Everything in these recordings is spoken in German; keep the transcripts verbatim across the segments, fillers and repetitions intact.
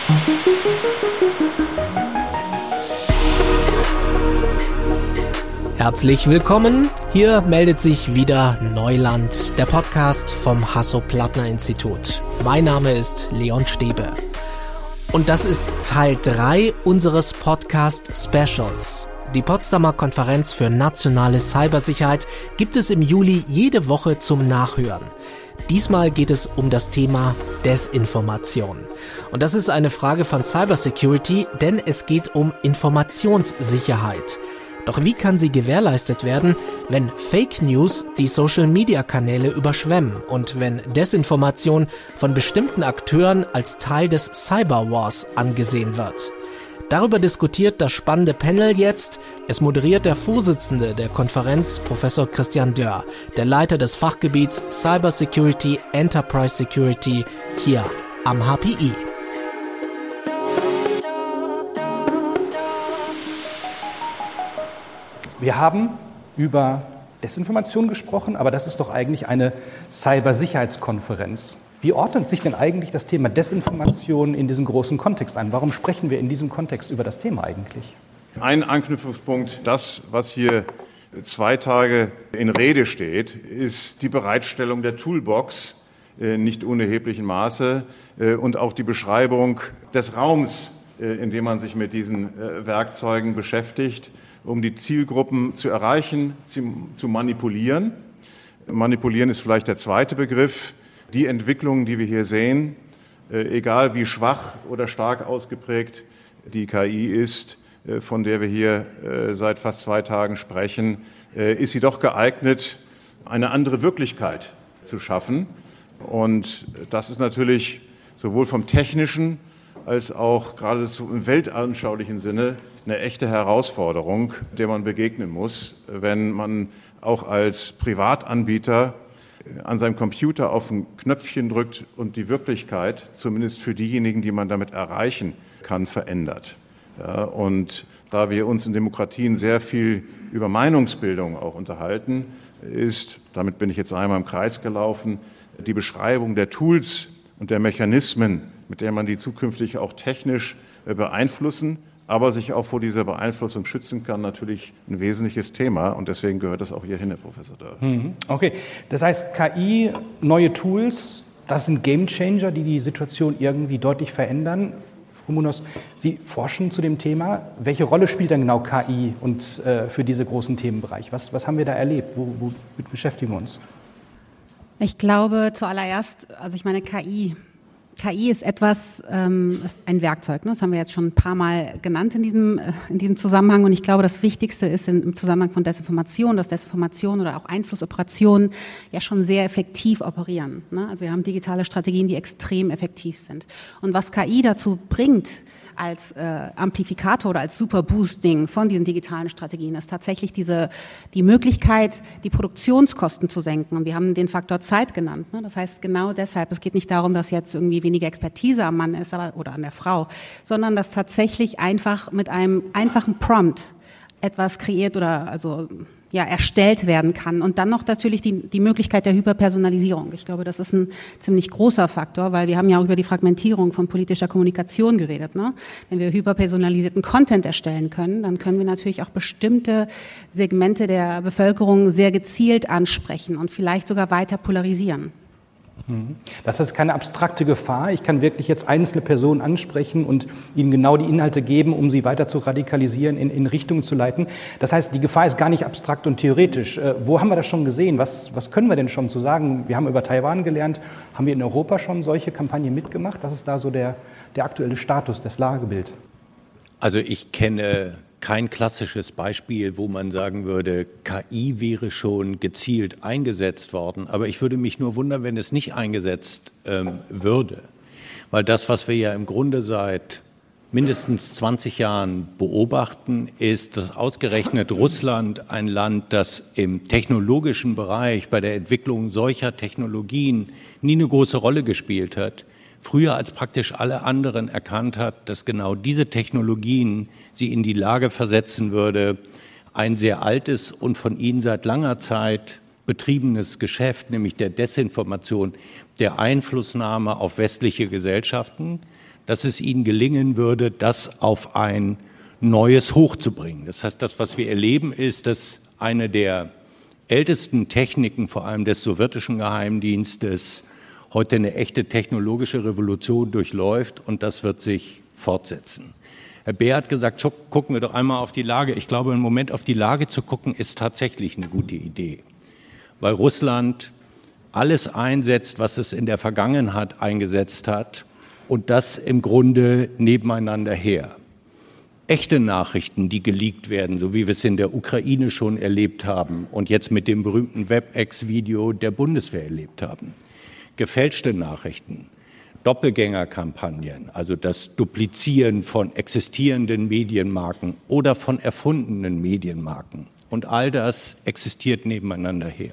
Herzlich willkommen, hier meldet sich wieder Neuland, der Podcast vom Hasso-Plattner-Institut. Mein Name ist Leon Stäbe. Und das ist Teil drei unseres Podcast-Specials. Die Potsdamer Konferenz für nationale Cybersicherheit gibt es im Juli jede Woche zum Nachhören. Diesmal geht es um das Thema Desinformation. Und das ist eine Frage von Cybersecurity, denn es geht um Informationssicherheit. Doch wie kann sie gewährleistet werden, wenn Fake News die Social-Media-Kanäle überschwemmen und wenn Desinformation von bestimmten Akteuren als Teil des Cyberwars angesehen wird? Darüber diskutiert das spannende Panel jetzt. Es moderiert der Vorsitzende der Konferenz, Professor Christian Dörr, der Leiter des Fachgebiets Cybersecurity Enterprise Security hier am H P I. Wir haben über Desinformation gesprochen, aber das ist doch eigentlich eine Cybersicherheitskonferenz. Wie ordnet sich denn eigentlich das Thema Desinformation in diesen großen Kontext ein? Warum sprechen wir in diesem Kontext über das Thema eigentlich? Ein Anknüpfungspunkt, das, was hier zwei Tage in Rede steht, ist die Bereitstellung der Toolbox, nicht unerheblichem Maße, und auch die Beschreibung des Raums, in dem man sich mit diesen Werkzeugen beschäftigt, um die Zielgruppen zu erreichen, zu, zu manipulieren. Manipulieren ist vielleicht der zweite Begriff. Die Entwicklungen, die wir hier sehen, äh, egal wie schwach oder stark ausgeprägt die K I ist, äh, von der wir hier äh, seit fast zwei Tagen sprechen, äh, ist sie doch geeignet, eine andere Wirklichkeit zu schaffen. Und das ist natürlich sowohl vom technischen als auch geradezu im weltanschaulichen Sinne eine echte Herausforderung, der man begegnen muss, wenn man auch als Privatanbieter an seinem Computer auf ein Knöpfchen drückt und die Wirklichkeit, zumindest für diejenigen, die man damit erreichen kann, verändert. Ja, und da wir uns in Demokratien sehr viel über Meinungsbildung auch unterhalten, ist, damit bin ich jetzt einmal im Kreis gelaufen, die Beschreibung der Tools und der Mechanismen, mit der man die zukünftig auch technisch beeinflussen, aber sich auch vor dieser Beeinflussung schützen kann, natürlich ein wesentliches Thema. Und deswegen gehört das auch hier hin, Herr Professor Dörr. Okay, das heißt K I, neue Tools, das sind Gamechanger, die die Situation irgendwie deutlich verändern. Frau Munoz, Sie forschen zu dem Thema. Welche Rolle spielt denn genau K I und, äh, für diese großen Themenbereich? Was, was haben wir da erlebt? Wo, womit beschäftigen wir uns? Ich glaube zuallererst, also ich meine K I, K I ist etwas, ähm, ist ein Werkzeug, ne? Das haben wir jetzt schon ein paar Mal genannt in diesem, äh, in diesem Zusammenhang. Und ich glaube, das Wichtigste ist in, im Zusammenhang von Desinformation, dass Desinformation oder auch Einflussoperationen ja schon sehr effektiv operieren, ne? Also wir haben digitale Strategien, die extrem effektiv sind. Und was K I dazu bringt, als äh, Amplifikator oder als Superboosting von diesen digitalen Strategien ist tatsächlich diese die Möglichkeit, die Produktionskosten zu senken. Und wir haben den Faktor Zeit genannt, ne? Das heißt genau deshalb, es geht nicht darum, dass jetzt irgendwie weniger Expertise am Mann ist aber, oder an der Frau, sondern dass tatsächlich einfach mit einem einfachen Prompt etwas kreiert oder also ja erstellt werden kann und dann noch natürlich die die Möglichkeit der Hyperpersonalisierung. Ich glaube, das ist ein ziemlich großer Faktor, weil wir haben ja auch über die Fragmentierung von politischer Kommunikation geredet, ne? Wenn wir hyperpersonalisierten Content erstellen können, dann können wir natürlich auch bestimmte Segmente der Bevölkerung sehr gezielt ansprechen und vielleicht sogar weiter polarisieren. Das ist keine abstrakte Gefahr. Ich kann wirklich jetzt einzelne Personen ansprechen und ihnen genau die Inhalte geben, um sie weiter zu radikalisieren, in, in Richtungen zu leiten. Das heißt, die Gefahr ist gar nicht abstrakt und theoretisch. Äh, wo haben wir das schon gesehen? Was, was können wir denn schon zu sagen? Wir haben über Taiwan gelernt. Haben wir in Europa schon solche Kampagnen mitgemacht? Was ist da so der, der aktuelle Status, das Lagebild? Also ich kenne kein klassisches Beispiel, wo man sagen würde, K I wäre schon gezielt eingesetzt worden. Aber ich würde mich nur wundern, wenn es nicht eingesetzt ähm, würde. Weil das, was wir ja im Grunde seit mindestens zwanzig Jahren beobachten, ist, dass ausgerechnet Russland, ein Land, das im technologischen Bereich bei der Entwicklung solcher Technologien nie eine große Rolle gespielt hat, früher als praktisch alle anderen erkannt hat, dass genau diese Technologien sie in die Lage versetzen würde, ein sehr altes und von ihnen seit langer Zeit betriebenes Geschäft, nämlich der Desinformation, der Einflussnahme auf westliche Gesellschaften, dass es ihnen gelingen würde, das auf ein neues Hoch zu bringen. Das heißt, das, was wir erleben, ist, dass eine der ältesten Techniken, vor allem des sowjetischen Geheimdienstes, heute eine echte technologische Revolution durchläuft, und das wird sich fortsetzen. Herr Beer hat gesagt, gucken wir doch einmal auf die Lage. Ich glaube, im Moment auf die Lage zu gucken, ist tatsächlich eine gute Idee, weil Russland alles einsetzt, was es in der Vergangenheit eingesetzt hat, und das im Grunde nebeneinander her. Echte Nachrichten, die geleakt werden, so wie wir es in der Ukraine schon erlebt haben und jetzt mit dem berühmten WebEx-Video der Bundeswehr erlebt haben. Gefälschte Nachrichten, Doppelgängerkampagnen, also das Duplizieren von existierenden Medienmarken oder von erfundenen Medienmarken. Und all das existiert nebeneinander her.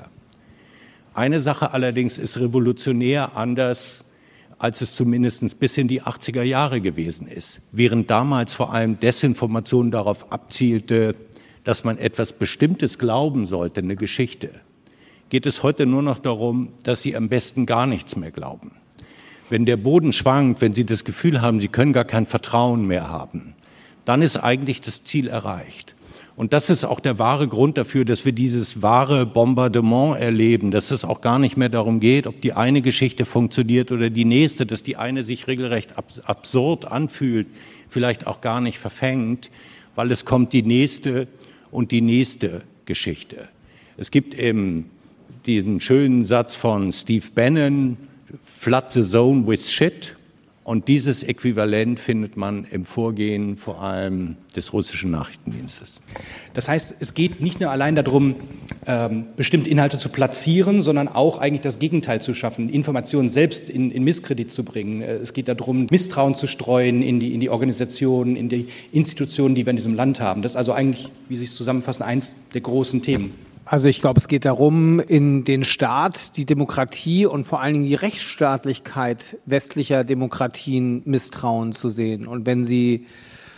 Eine Sache allerdings ist revolutionär anders, als es zumindest bis in die achtziger Jahre gewesen ist. Während damals vor allem Desinformation darauf abzielte, dass man etwas Bestimmtes glauben sollte, eine Geschichte, geht es heute nur noch darum, dass Sie am besten gar nichts mehr glauben. Wenn der Boden schwankt, wenn Sie das Gefühl haben, Sie können gar kein Vertrauen mehr haben, dann ist eigentlich das Ziel erreicht. Und das ist auch der wahre Grund dafür, dass wir dieses wahre Bombardement erleben, dass es auch gar nicht mehr darum geht, ob die eine Geschichte funktioniert oder die nächste, dass die eine sich regelrecht absurd anfühlt, vielleicht auch gar nicht verfängt, weil es kommt die nächste und die nächste Geschichte. Es gibt eben diesen schönen Satz von Steve Bannon, flood the zone with shit. Und dieses Äquivalent findet man im Vorgehen vor allem des russischen Nachrichtendienstes. Das heißt, es geht nicht nur allein darum, ähm, bestimmte Inhalte zu platzieren, sondern auch eigentlich das Gegenteil zu schaffen, Informationen selbst in, in Misskredit zu bringen. Es geht darum, Misstrauen zu streuen in die, in die Organisationen, in die Institutionen, die wir in diesem Land haben. Das ist also eigentlich, wie Sie es zusammenfassen, eins der großen Themen. Also ich glaube, es geht darum, in den Staat, die Demokratie und vor allen Dingen die Rechtsstaatlichkeit westlicher Demokratien Misstrauen zu sehen. Und wenn Sie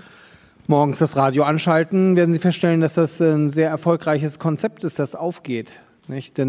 morgens das Radio anschalten, werden Sie feststellen, dass das ein sehr erfolgreiches Konzept ist, das aufgeht. Nicht?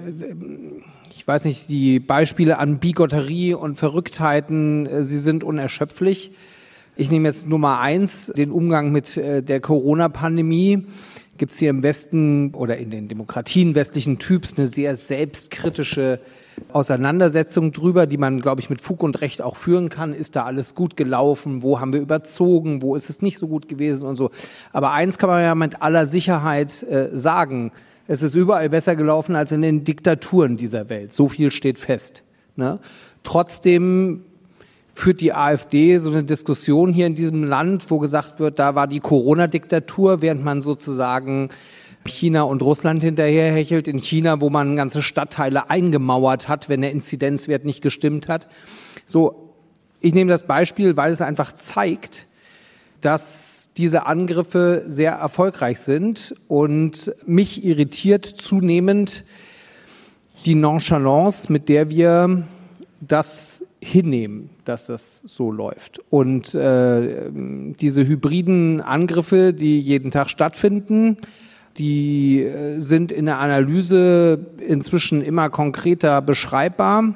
Denn ich weiß nicht, die Beispiele an Bigotterie und Verrücktheiten, sie sind unerschöpflich. Ich nehme jetzt Nummer eins, den Umgang mit der Corona-Pandemie. Gibt es hier im Westen oder in den Demokratien westlichen Typs eine sehr selbstkritische Auseinandersetzung drüber, die man, glaube ich, mit Fug und Recht auch führen kann. Ist da alles gut gelaufen? Wo haben wir überzogen? Wo ist es nicht so gut gewesen und so? Aber eins kann man ja mit aller Sicherheit äh, sagen. Es ist überall besser gelaufen als in den Diktaturen dieser Welt. So viel steht fest. Ne? Trotzdem führt die AfD so eine Diskussion hier in diesem Land, wo gesagt wird, da war die Corona-Diktatur, während man sozusagen China und Russland hinterherhechelt. In China, wo man ganze Stadtteile eingemauert hat, wenn der Inzidenzwert nicht gestimmt hat. So, ich nehme das Beispiel, weil es einfach zeigt, dass diese Angriffe sehr erfolgreich sind, und mich irritiert zunehmend die Nonchalance, mit der wir das hinnehmen, dass das so läuft. Und äh, diese hybriden Angriffe, die jeden Tag stattfinden, die äh, sind in der Analyse inzwischen immer konkreter beschreibbar.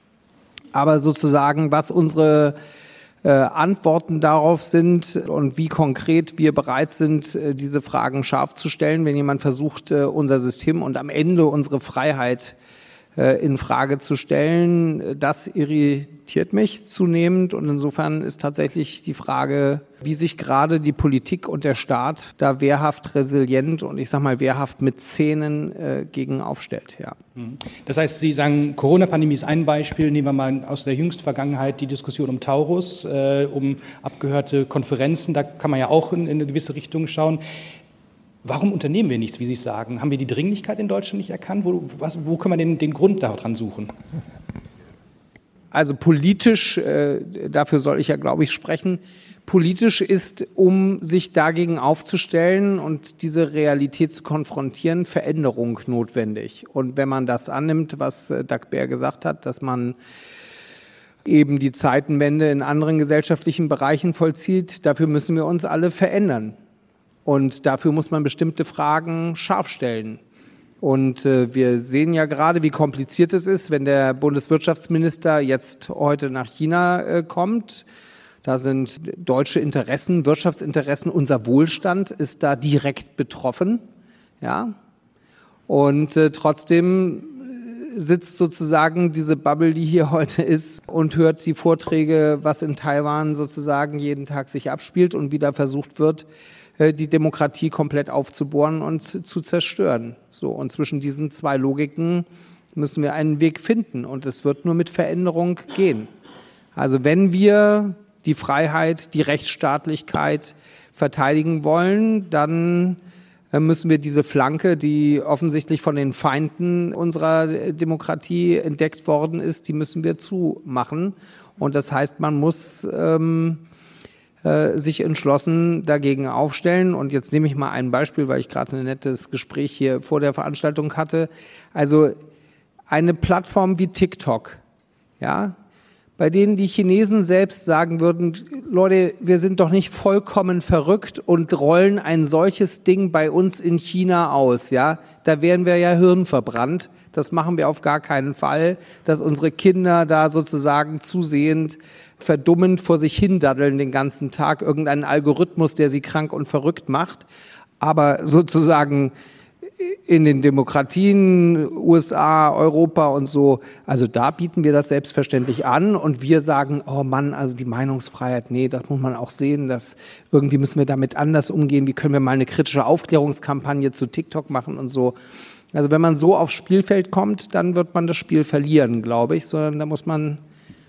Aber sozusagen, was unsere äh, Antworten darauf sind und wie konkret wir bereit sind, äh, diese Fragen scharf zu stellen, wenn jemand versucht, äh, unser System und am Ende unsere Freiheit in Frage zu stellen, das irritiert mich zunehmend, und insofern ist tatsächlich die Frage, wie sich gerade die Politik und der Staat da wehrhaft resilient und ich sag mal wehrhaft mit Zähnen äh, gegen aufstellt. Ja. Das heißt, Sie sagen, Corona-Pandemie ist ein Beispiel. Nehmen wir mal aus der jüngsten Vergangenheit die Diskussion um Taurus, äh, um abgehörte Konferenzen. Da kann man ja auch in, in eine gewisse Richtung schauen. Warum unternehmen wir nichts, wie Sie sagen? Haben wir die Dringlichkeit in Deutschland nicht erkannt? Wo, was, wo können wir den, den Grund daran suchen? Also politisch, äh, dafür soll ich ja, glaube ich, sprechen, politisch ist, um sich dagegen aufzustellen und diese Realität zu konfrontieren, Veränderung notwendig. Und wenn man das annimmt, was äh, Dagberg gesagt hat, dass man eben die Zeitenwende in anderen gesellschaftlichen Bereichen vollzieht, dafür müssen wir uns alle verändern. Und dafür muss man bestimmte Fragen scharf stellen. Und äh, wir sehen ja gerade, wie kompliziert es ist, wenn der Bundeswirtschaftsminister jetzt heute nach China äh, kommt. Da sind deutsche Interessen, Wirtschaftsinteressen, unser Wohlstand ist da direkt betroffen. Ja. Und äh, trotzdem sitzt sozusagen diese Bubble, die hier heute ist, und hört die Vorträge, was in Taiwan sozusagen jeden Tag sich abspielt und wieder versucht wird, die Demokratie komplett aufzubohren und zu zerstören. So, und zwischen diesen zwei Logiken müssen wir einen Weg finden und es wird nur mit Veränderung gehen. Also wenn wir die Freiheit, die Rechtsstaatlichkeit verteidigen wollen, dann müssen wir diese Flanke, die offensichtlich von den Feinden unserer Demokratie entdeckt worden ist, die müssen wir zumachen. Und das heißt, man muss ähm, äh, sich entschlossen dagegen aufstellen. Und jetzt nehme ich mal ein Beispiel, weil ich gerade ein nettes Gespräch hier vor der Veranstaltung hatte. Also eine Plattform wie TikTok, ja, bei denen die Chinesen selbst sagen würden, Leute, wir sind doch nicht vollkommen verrückt und rollen ein solches Ding bei uns in China aus, ja. Da wären wir ja hirnverbrannt. Das machen wir auf gar keinen Fall, dass unsere Kinder da sozusagen zusehend verdummend vor sich hindaddeln den ganzen Tag, irgendeinen Algorithmus, der sie krank und verrückt macht. Aber sozusagen in den Demokratien, U S A, Europa und so, also da bieten wir das selbstverständlich an und wir sagen, oh Mann, also die Meinungsfreiheit, nee, das muss man auch sehen, dass irgendwie müssen wir damit anders umgehen, wie können wir mal eine kritische Aufklärungskampagne zu TikTok machen und so. Also wenn man so aufs Spielfeld kommt, dann wird man das Spiel verlieren, glaube ich, sondern da muss man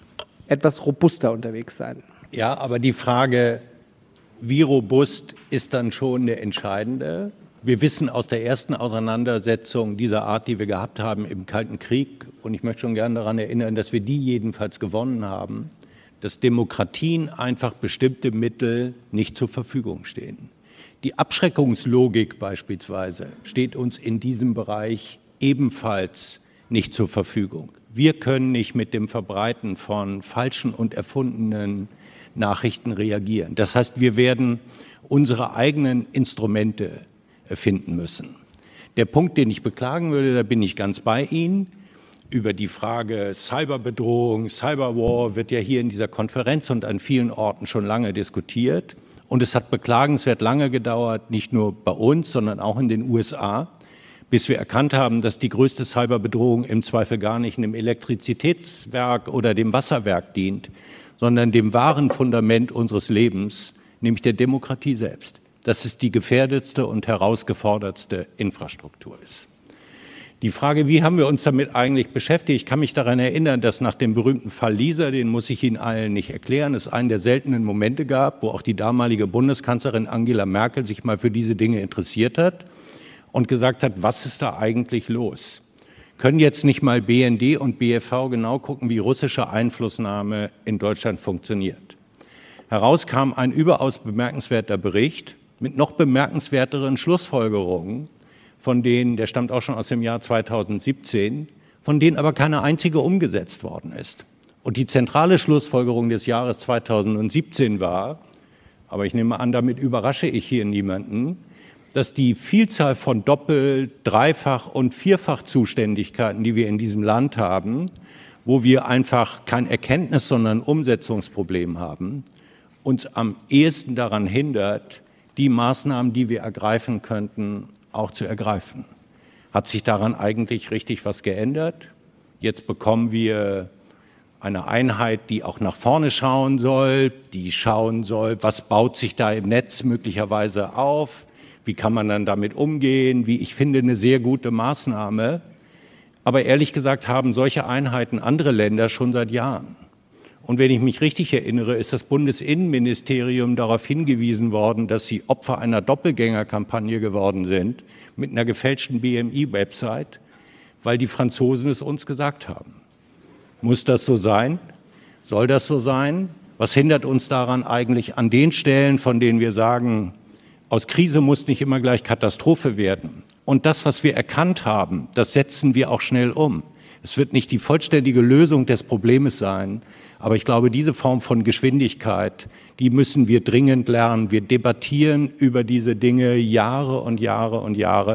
etwas robuster unterwegs sein. Ja, aber die Frage, wie robust ist dann schon eine entscheidende? Wir wissen aus der ersten Auseinandersetzung dieser Art, die wir gehabt haben im Kalten Krieg, und ich möchte schon gerne daran erinnern, dass wir die jedenfalls gewonnen haben, dass Demokratien einfach bestimmte Mittel nicht zur Verfügung stehen. Die Abschreckungslogik beispielsweise steht uns in diesem Bereich ebenfalls nicht zur Verfügung. Wir können nicht mit dem Verbreiten von falschen und erfundenen Nachrichten reagieren. Das heißt, wir werden unsere eigenen Instrumente finden müssen. Der Punkt, den ich beklagen würde, da bin ich ganz bei Ihnen, über die Frage Cyberbedrohung, Cyberwar wird ja hier in dieser Konferenz und an vielen Orten schon lange diskutiert. Und es hat beklagenswert lange gedauert, nicht nur bei uns, sondern auch in den U S A, bis wir erkannt haben, dass die größte Cyberbedrohung im Zweifel gar nicht einem Elektrizitätswerk oder dem Wasserwerk dient, sondern dem wahren Fundament unseres Lebens, nämlich der Demokratie selbst. Dass es die gefährdetste und herausgefordertste Infrastruktur ist. Die Frage, wie haben wir uns damit eigentlich beschäftigt? Ich kann mich daran erinnern, dass nach dem berühmten Fall Lisa, den muss ich Ihnen allen nicht erklären, es einen der seltenen Momente gab, wo auch die damalige Bundeskanzlerin Angela Merkel sich mal für diese Dinge interessiert hat und gesagt hat, was ist da eigentlich los? Können jetzt nicht mal B N D und B F V genau gucken, wie russische Einflussnahme in Deutschland funktioniert? Heraus kam ein überaus bemerkenswerter Bericht mit noch bemerkenswerteren Schlussfolgerungen, von denen, der stammt auch schon aus dem Jahr zweitausendsiebzehn, von denen aber keine einzige umgesetzt worden ist. Und die zentrale Schlussfolgerung des Jahres zweitausendsiebzehn war, aber ich nehme an, damit überrasche ich hier niemanden, dass die Vielzahl von Doppel-, Dreifach- und Vierfach-Zuständigkeiten, die wir in diesem Land haben, wo wir einfach kein Erkenntnis, sondern ein Umsetzungsproblem haben, uns am ehesten daran hindert, die Maßnahmen, die wir ergreifen könnten, auch zu ergreifen. Hat sich daran eigentlich richtig was geändert? Jetzt bekommen wir eine Einheit, die auch nach vorne schauen soll, die schauen soll, was baut sich da im Netz möglicherweise auf, wie kann man dann damit umgehen, wie ich finde, eine sehr gute Maßnahme. Aber ehrlich gesagt haben solche Einheiten andere Länder schon seit Jahren. Und wenn ich mich richtig erinnere, ist das Bundesinnenministerium darauf hingewiesen worden, dass sie Opfer einer Doppelgängerkampagne geworden sind mit einer gefälschten B M I-Website, weil die Franzosen es uns gesagt haben. Muss das so sein? Soll das so sein? Was hindert uns daran eigentlich an den Stellen, von denen wir sagen, aus Krise muss nicht immer gleich Katastrophe werden? Und das, was wir erkannt haben, das setzen wir auch schnell um. Es wird nicht die vollständige Lösung des Problems sein, aber ich glaube, diese Form von Geschwindigkeit, die müssen wir dringend lernen. Wir debattieren über diese Dinge Jahre und Jahre und Jahre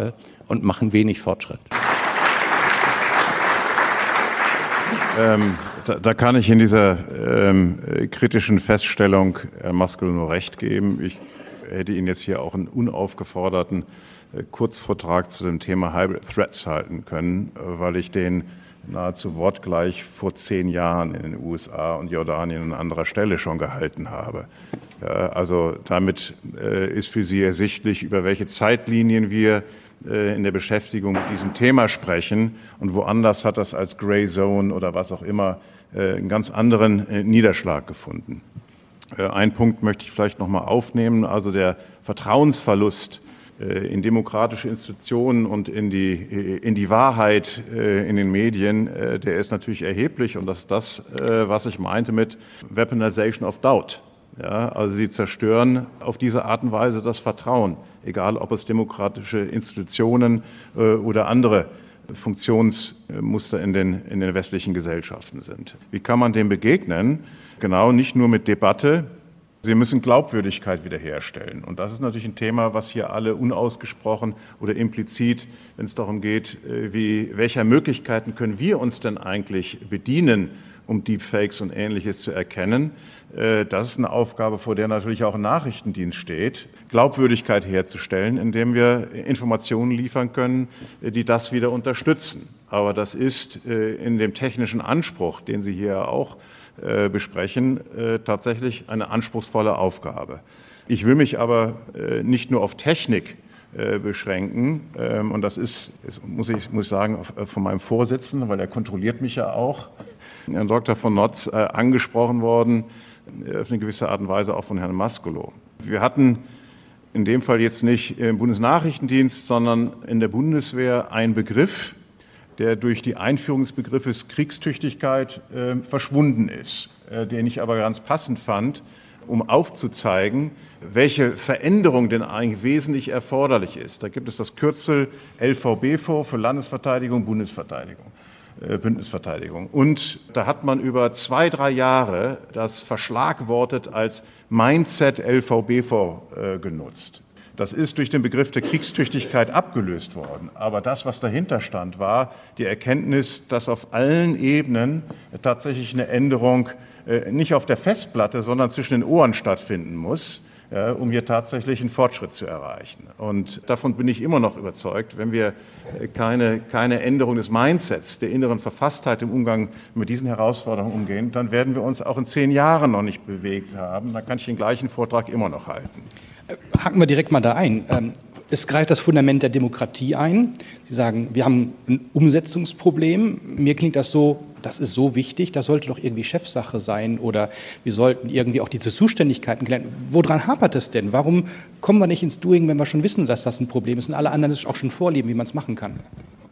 und machen wenig Fortschritt. Ähm, da, da kann ich in dieser ähm, kritischen Feststellung Herrn Mascolo nur recht geben. Ich hätte Ihnen jetzt hier auch einen unaufgeforderten äh, Kurzvortrag zu dem Thema Hybrid Threats halten können, äh, weil ich den nahezu wortgleich vor zehn Jahren in den U S A und Jordanien an anderer Stelle schon gehalten habe. Ja, also damit äh, ist für Sie ersichtlich, über welche Zeitlinien wir äh, in der Beschäftigung mit diesem Thema sprechen. Und woanders hat das als Grey Zone oder was auch immer äh, einen ganz anderen äh, Niederschlag gefunden. Äh, einen Punkt möchte ich vielleicht noch mal aufnehmen, also der Vertrauensverlust in demokratische Institutionen und in die, in die Wahrheit in den Medien, der ist natürlich erheblich. Und das ist das, was ich meinte mit Weaponization of Doubt. Ja, also sie zerstören auf diese Art und Weise das Vertrauen, egal ob es demokratische Institutionen oder andere Funktionsmuster in den, in den westlichen Gesellschaften sind. Wie kann man dem begegnen? Genau, nicht nur mit Debatte. Sie müssen Glaubwürdigkeit wiederherstellen. Und das ist natürlich ein Thema, was hier alle unausgesprochen oder implizit, wenn es darum geht, wie, welcher Möglichkeiten können wir uns denn eigentlich bedienen, um Deepfakes und Ähnliches zu erkennen. Das ist eine Aufgabe, vor der natürlich auch ein Nachrichtendienst steht, Glaubwürdigkeit herzustellen, indem wir Informationen liefern können, die das wieder unterstützen. Aber das ist in dem technischen Anspruch, den Sie hier auch besprechen, tatsächlich eine anspruchsvolle Aufgabe. Ich will mich aber nicht nur auf Technik beschränken, und das ist, muss ich, muss ich sagen, von meinem Vorsitzenden, weil er kontrolliert mich ja auch, Herrn Doktor von Notz, angesprochen worden, auf eine gewisse Art und Weise auch von Herrn Mascolo. Wir hatten in dem Fall jetzt nicht im Bundesnachrichtendienst, sondern in der Bundeswehr einen Begriff, der durch die Einführung des Begriffes Kriegstüchtigkeit äh, verschwunden ist, äh, den ich aber ganz passend fand, um aufzuzeigen, welche Veränderung denn eigentlich wesentlich erforderlich ist. Da gibt es das Kürzel L V B V für Landesverteidigung, Bundesverteidigung, äh, Bündnisverteidigung. Und da hat man über zwei, drei Jahre das verschlagwortet als Mindset L V B V äh, genutzt. Das ist durch den Begriff der Kriegstüchtigkeit abgelöst worden. Aber das, was dahinter stand, war die Erkenntnis, dass auf allen Ebenen tatsächlich eine Änderung äh, nicht auf der Festplatte, sondern zwischen den Ohren stattfinden muss, äh, um hier tatsächlich einen Fortschritt zu erreichen. Und davon bin ich immer noch überzeugt, wenn wir äh, keine, keine Änderung des Mindsets, der inneren Verfasstheit im Umgang mit diesen Herausforderungen umgehen, dann werden wir uns auch in zehn Jahren noch nicht bewegt haben. Dann kann ich den gleichen Vortrag immer noch halten. Haken wir direkt mal da ein. Es greift das Fundament der Demokratie ein. Sie sagen, wir haben ein Umsetzungsproblem. Mir klingt das so, das ist so wichtig, das sollte doch irgendwie Chefsache sein oder wir sollten irgendwie auch diese Zuständigkeiten klären. Woran hapert es denn? Warum kommen wir nicht ins Doing, wenn wir schon wissen, dass das ein Problem ist und alle anderen es auch schon vorleben, wie man es machen kann?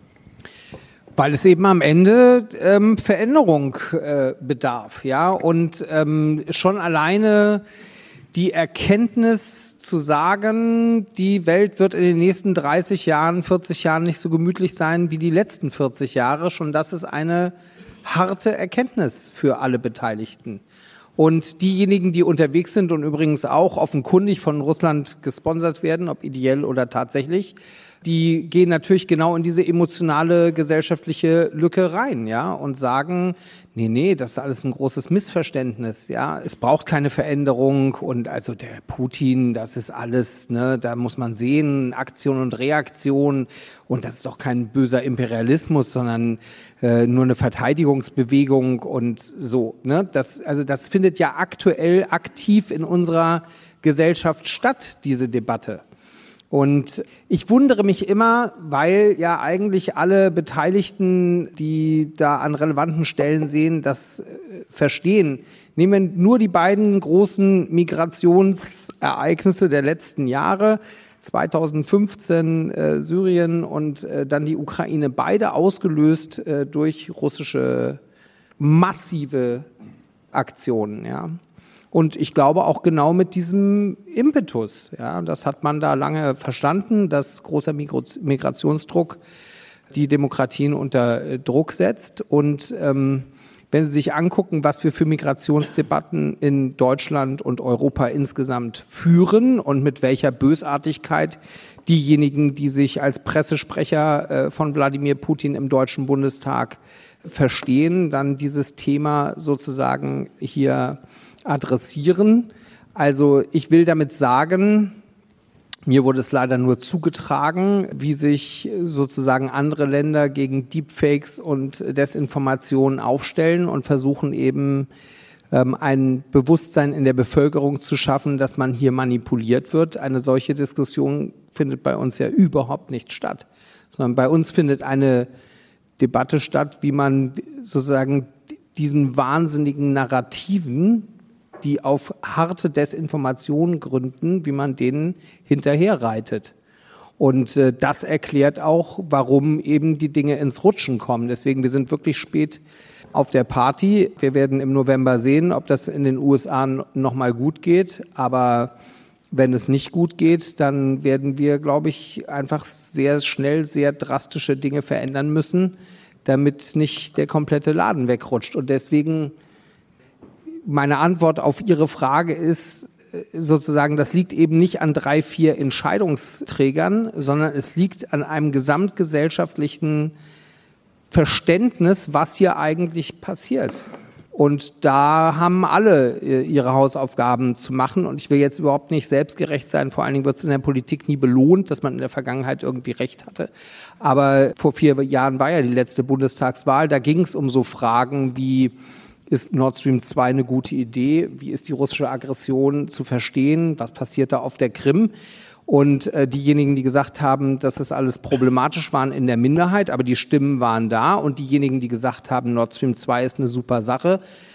Weil es eben am Ende ähm, Veränderung äh, bedarf, ja, und ähm, schon alleine die Erkenntnis zu sagen, die Welt wird in den nächsten dreißig Jahren, vierzig Jahren nicht so gemütlich sein wie die letzten vierzig Jahre, schon das ist eine harte Erkenntnis für alle Beteiligten. Und diejenigen, die unterwegs sind und übrigens auch offenkundig von Russland gesponsert werden, ob ideell oder tatsächlich, die gehen natürlich genau in diese emotionale gesellschaftliche Lücke rein, ja, und sagen, nee, nee, das ist alles ein großes Missverständnis, ja, es braucht keine Veränderung und also der Putin, das ist alles, ne, da muss man sehen, Aktion und Reaktion und das ist doch kein böser Imperialismus, sondern äh, nur eine Verteidigungsbewegung und so, ne, das, also das findet ja aktuell aktiv in unserer Gesellschaft statt, diese Debatte. Und ich wundere mich immer, weil ja eigentlich alle Beteiligten, die da an relevanten Stellen sehen, das äh, verstehen. Nehmen wir nur die beiden großen Migrationsereignisse der letzten Jahre, zweitausendfünfzehn äh, Syrien und äh, dann die Ukraine, beide ausgelöst äh, durch russische massive Aktionen, ja. Und ich glaube auch genau mit diesem Impetus, ja, das hat man da lange verstanden, dass großer Migrationsdruck die Demokratien unter Druck setzt. Und ähm, Wenn Sie sich angucken, was wir für Migrationsdebatten in Deutschland und Europa insgesamt führen und mit welcher Bösartigkeit diejenigen, die sich als Pressesprecher von Wladimir Putin im Deutschen Bundestag verstehen, dann dieses Thema sozusagen hier adressieren. Also ich will damit sagen, mir wurde es leider nur zugetragen, wie sich sozusagen andere Länder gegen Deepfakes und Desinformationen aufstellen und versuchen eben ähm, ein Bewusstsein in der Bevölkerung zu schaffen, dass man hier manipuliert wird. Eine solche Diskussion findet bei uns ja überhaupt nicht statt, sondern bei uns findet eine Debatte statt, wie man sozusagen diesen wahnsinnigen Narrativen, die auf harte Desinformation gründen, wie man denen hinterherreitet. Und äh, das erklärt auch, warum eben die Dinge ins Rutschen kommen. Deswegen, wir sind wirklich spät auf der Party. Wir werden im November sehen, ob das in den U S A noch mal gut geht. Aber wenn es nicht gut geht, dann werden wir, glaube ich, einfach sehr schnell sehr drastische Dinge verändern müssen, damit nicht der komplette Laden wegrutscht. Und deswegen meine Antwort auf Ihre Frage ist sozusagen, das liegt eben nicht an drei, vier Entscheidungsträgern, sondern es liegt an einem gesamtgesellschaftlichen Verständnis, was hier eigentlich passiert. Und da haben alle ihre Hausaufgaben zu machen. Und ich will jetzt überhaupt nicht selbstgerecht sein. Vor allen Dingen wird es in der Politik nie belohnt, dass man in der Vergangenheit irgendwie Recht hatte. Aber vor vier Jahren war ja die letzte Bundestagswahl. Da ging es um so Fragen wie: Ist Nord Stream zwei eine gute Idee? Wie ist die russische Aggression zu verstehen? Was passiert da auf der Krim? Und äh, diejenigen, die gesagt haben, dass das alles problematisch waren, in der Minderheit, aber die Stimmen waren da. Und diejenigen, die gesagt haben, Nord Stream zwei ist eine super Sache,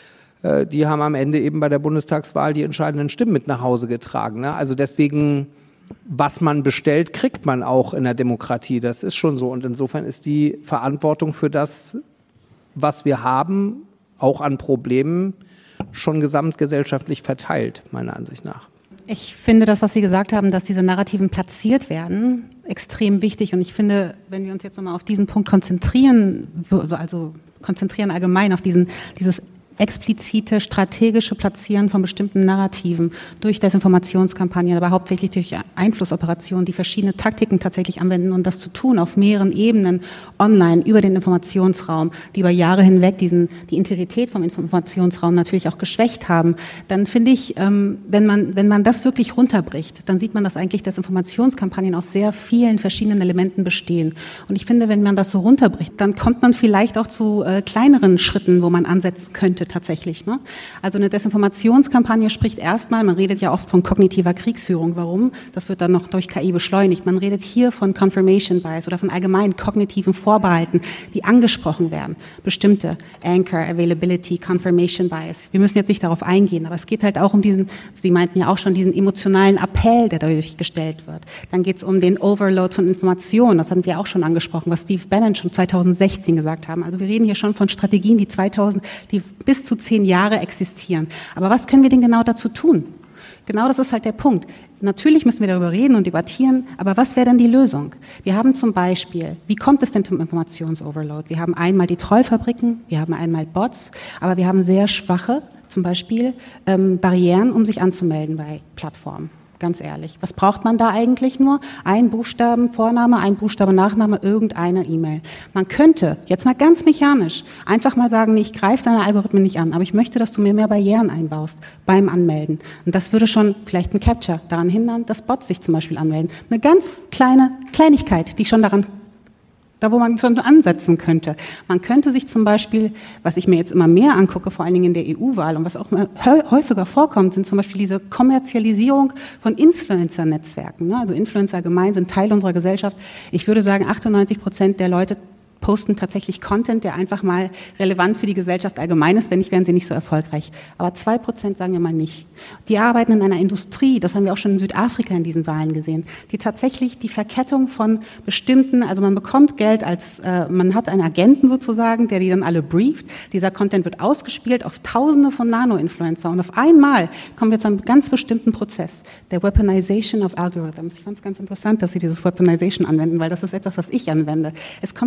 äh, die haben am Ende eben bei der Bundestagswahl die entscheidenden Stimmen mit nach Hause getragen. Ne? Also deswegen, was man bestellt, kriegt man auch in der Demokratie. Das ist schon so. Und insofern ist die Verantwortung für das, was wir haben, auch an Problemen, schon gesamtgesellschaftlich verteilt, meiner Ansicht nach. Ich finde das, was Sie gesagt haben, dass diese Narrativen platziert werden, extrem wichtig. Und ich finde, wenn wir uns jetzt nochmal auf diesen Punkt konzentrieren, also konzentrieren allgemein auf diesen, dieses explizite, strategische Platzieren von bestimmten Narrativen durch Desinformationskampagnen, aber hauptsächlich durch Einflussoperationen, die verschiedene Taktiken tatsächlich anwenden und das zu tun auf mehreren Ebenen online über den Informationsraum, die über Jahre hinweg diesen, die Integrität vom Informationsraum natürlich auch geschwächt haben, dann finde ich, ähm, wenn man, wenn man das wirklich runterbricht, dann sieht man, dass eigentlich Desinformationskampagnen aus sehr vielen verschiedenen Elementen bestehen. Und ich finde, wenn man das so runterbricht, dann kommt man vielleicht auch zu äh, kleineren Schritten, wo man ansetzen könnte tatsächlich. Ne? Also eine Desinformationskampagne spricht erstmal, man redet ja oft von kognitiver Kriegsführung. Warum? Das wird dann noch durch K I beschleunigt. Man redet hier von Confirmation Bias oder von allgemeinen kognitiven Vorbehalten, die angesprochen werden. Bestimmte Anchor, Availability, Confirmation Bias. Wir müssen jetzt nicht darauf eingehen, aber es geht halt auch um diesen, Sie meinten ja auch schon, diesen emotionalen Appell, der dadurch gestellt wird. Dann geht es um den Overload von Informationen. Das hatten wir auch schon angesprochen, was Steve Bannon schon zweitausendsechzehn gesagt haben. Also wir reden hier schon von Strategien, die zweitausend, die bis zu zehn Jahre existieren. Aber was können wir denn genau dazu tun? Genau das ist halt der Punkt. Natürlich müssen wir darüber reden und debattieren, aber was wäre denn die Lösung? Wir haben zum Beispiel, wie kommt es denn zum Informationsoverload? Wir haben einmal die Trollfabriken, wir haben einmal Bots, aber wir haben sehr schwache, zum Beispiel ähm, Barrieren, um sich anzumelden bei Plattformen. Ganz ehrlich. Was braucht man da eigentlich nur? Ein Buchstaben Vorname, ein Buchstabe Nachname, irgendeine E-Mail. Man könnte jetzt mal ganz mechanisch einfach mal sagen, nee, ich greife deine Algorithmen nicht an, aber ich möchte, dass du mir mehr Barrieren einbaust beim Anmelden. Und das würde schon vielleicht ein Capture daran hindern, dass Bots sich zum Beispiel anmelden. Eine ganz kleine Kleinigkeit, die schon daran da wo man schon ansetzen könnte. Man könnte sich zum Beispiel, was ich mir jetzt immer mehr angucke, vor allen Dingen in der E U-Wahl und was auch häufiger vorkommt, sind zum Beispiel diese Kommerzialisierung von Influencer-Netzwerken. Also Influencer allgemein sind Teil unserer Gesellschaft. Ich würde sagen, achtundneunzig Prozent der Leute posten tatsächlich Content, der einfach mal relevant für die Gesellschaft allgemein ist. Wenn nicht, wären sie nicht so erfolgreich. Aber zwei Prozent sagen wir mal nicht. Die arbeiten in einer Industrie, das haben wir auch schon in Südafrika in diesen Wahlen gesehen, die tatsächlich die Verkettung von bestimmten, also man bekommt Geld als, äh, man hat einen Agenten sozusagen, der die dann alle brieft. Dieser Content wird ausgespielt auf Tausende von Nano-Influencer und auf einmal kommen wir zu einem ganz bestimmten Prozess, der Weaponization of Algorithms. Ich fand es ganz interessant, dass Sie dieses Weaponization anwenden, weil das ist etwas, was ich anwende. Es kommt zu einer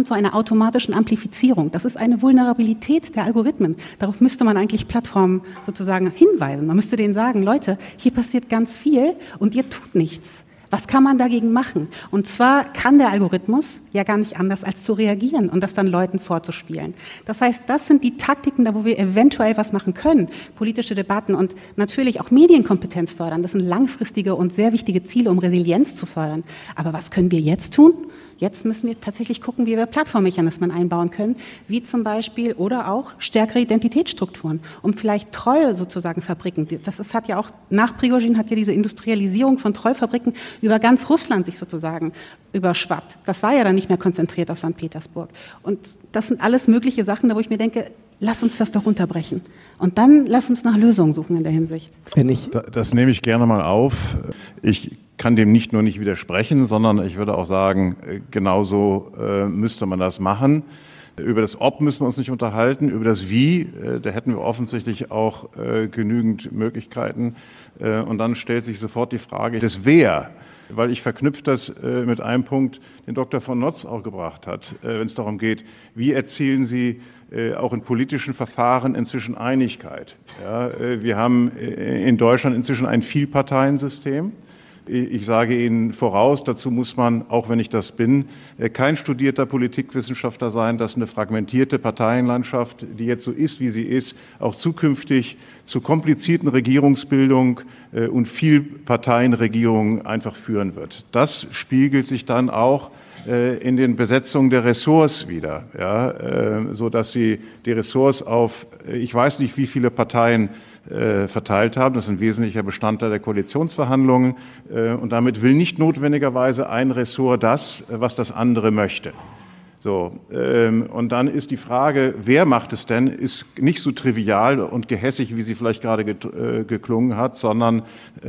automatischen Amplifizierung. Das ist eine Vulnerabilität der Algorithmen. Darauf müsste man eigentlich Plattformen sozusagen hinweisen. Man müsste denen sagen, Leute, hier passiert ganz viel und ihr tut nichts. Was kann man dagegen machen? Und zwar kann der Algorithmus ja gar nicht anders, als zu reagieren und das dann Leuten vorzuspielen. Das heißt, das sind die Taktiken, da wo wir eventuell was machen können. Politische Debatten und natürlich auch Medienkompetenz fördern. Das sind langfristige und sehr wichtige Ziele, um Resilienz zu fördern. Aber was können wir jetzt tun? Jetzt müssen wir tatsächlich gucken, wie wir Plattformmechanismen einbauen können, wie zum Beispiel oder auch stärkere Identitätsstrukturen, um vielleicht Troll sozusagen Fabriken. Das ist, hat ja auch, nach Prigozhin hat ja diese Industrialisierung von Trollfabriken über ganz Russland sich sozusagen überschwappt. Das war ja dann nicht mehr konzentriert auf Sankt Petersburg. Und das sind alles mögliche Sachen, da wo ich mir denke, lass uns das doch runterbrechen. Und dann lass uns nach Lösungen suchen in der Hinsicht. Wenn ich das, das nehme ich gerne mal auf. Ich kann dem nicht nur nicht widersprechen, sondern ich würde auch sagen, genauso äh, müsste man das machen. Über das Ob müssen wir uns nicht unterhalten, über das Wie, äh, da hätten wir offensichtlich auch äh, genügend Möglichkeiten. Äh, und dann stellt sich sofort die Frage des Wer, weil ich verknüpfe das äh, mit einem Punkt, den Doktor von Notz auch gebracht hat, äh, wenn es darum geht, wie erzielen Sie äh, auch in politischen Verfahren inzwischen Einigkeit. Ja, äh, wir haben äh, in Deutschland inzwischen ein Vielparteiensystem. Ich sage Ihnen voraus, dazu muss man, auch wenn ich das bin, kein studierter Politikwissenschaftler sein, dass eine fragmentierte Parteienlandschaft, die jetzt so ist, wie sie ist, auch zukünftig zu komplizierten Regierungsbildung und Vielparteienregierungen einfach führen wird. Das spiegelt sich dann auch in den Besetzungen der Ressorts wieder, ja, so dass Sie die Ressorts auf, ich weiß nicht, wie viele Parteien verteilt haben. Das ist ein wesentlicher Bestandteil der Koalitionsverhandlungen. Und damit will nicht notwendigerweise ein Ressort das, was das andere möchte. So, und dann ist die Frage, wer macht es denn, ist nicht so trivial und gehässig, wie sie vielleicht gerade geklungen hat, sondern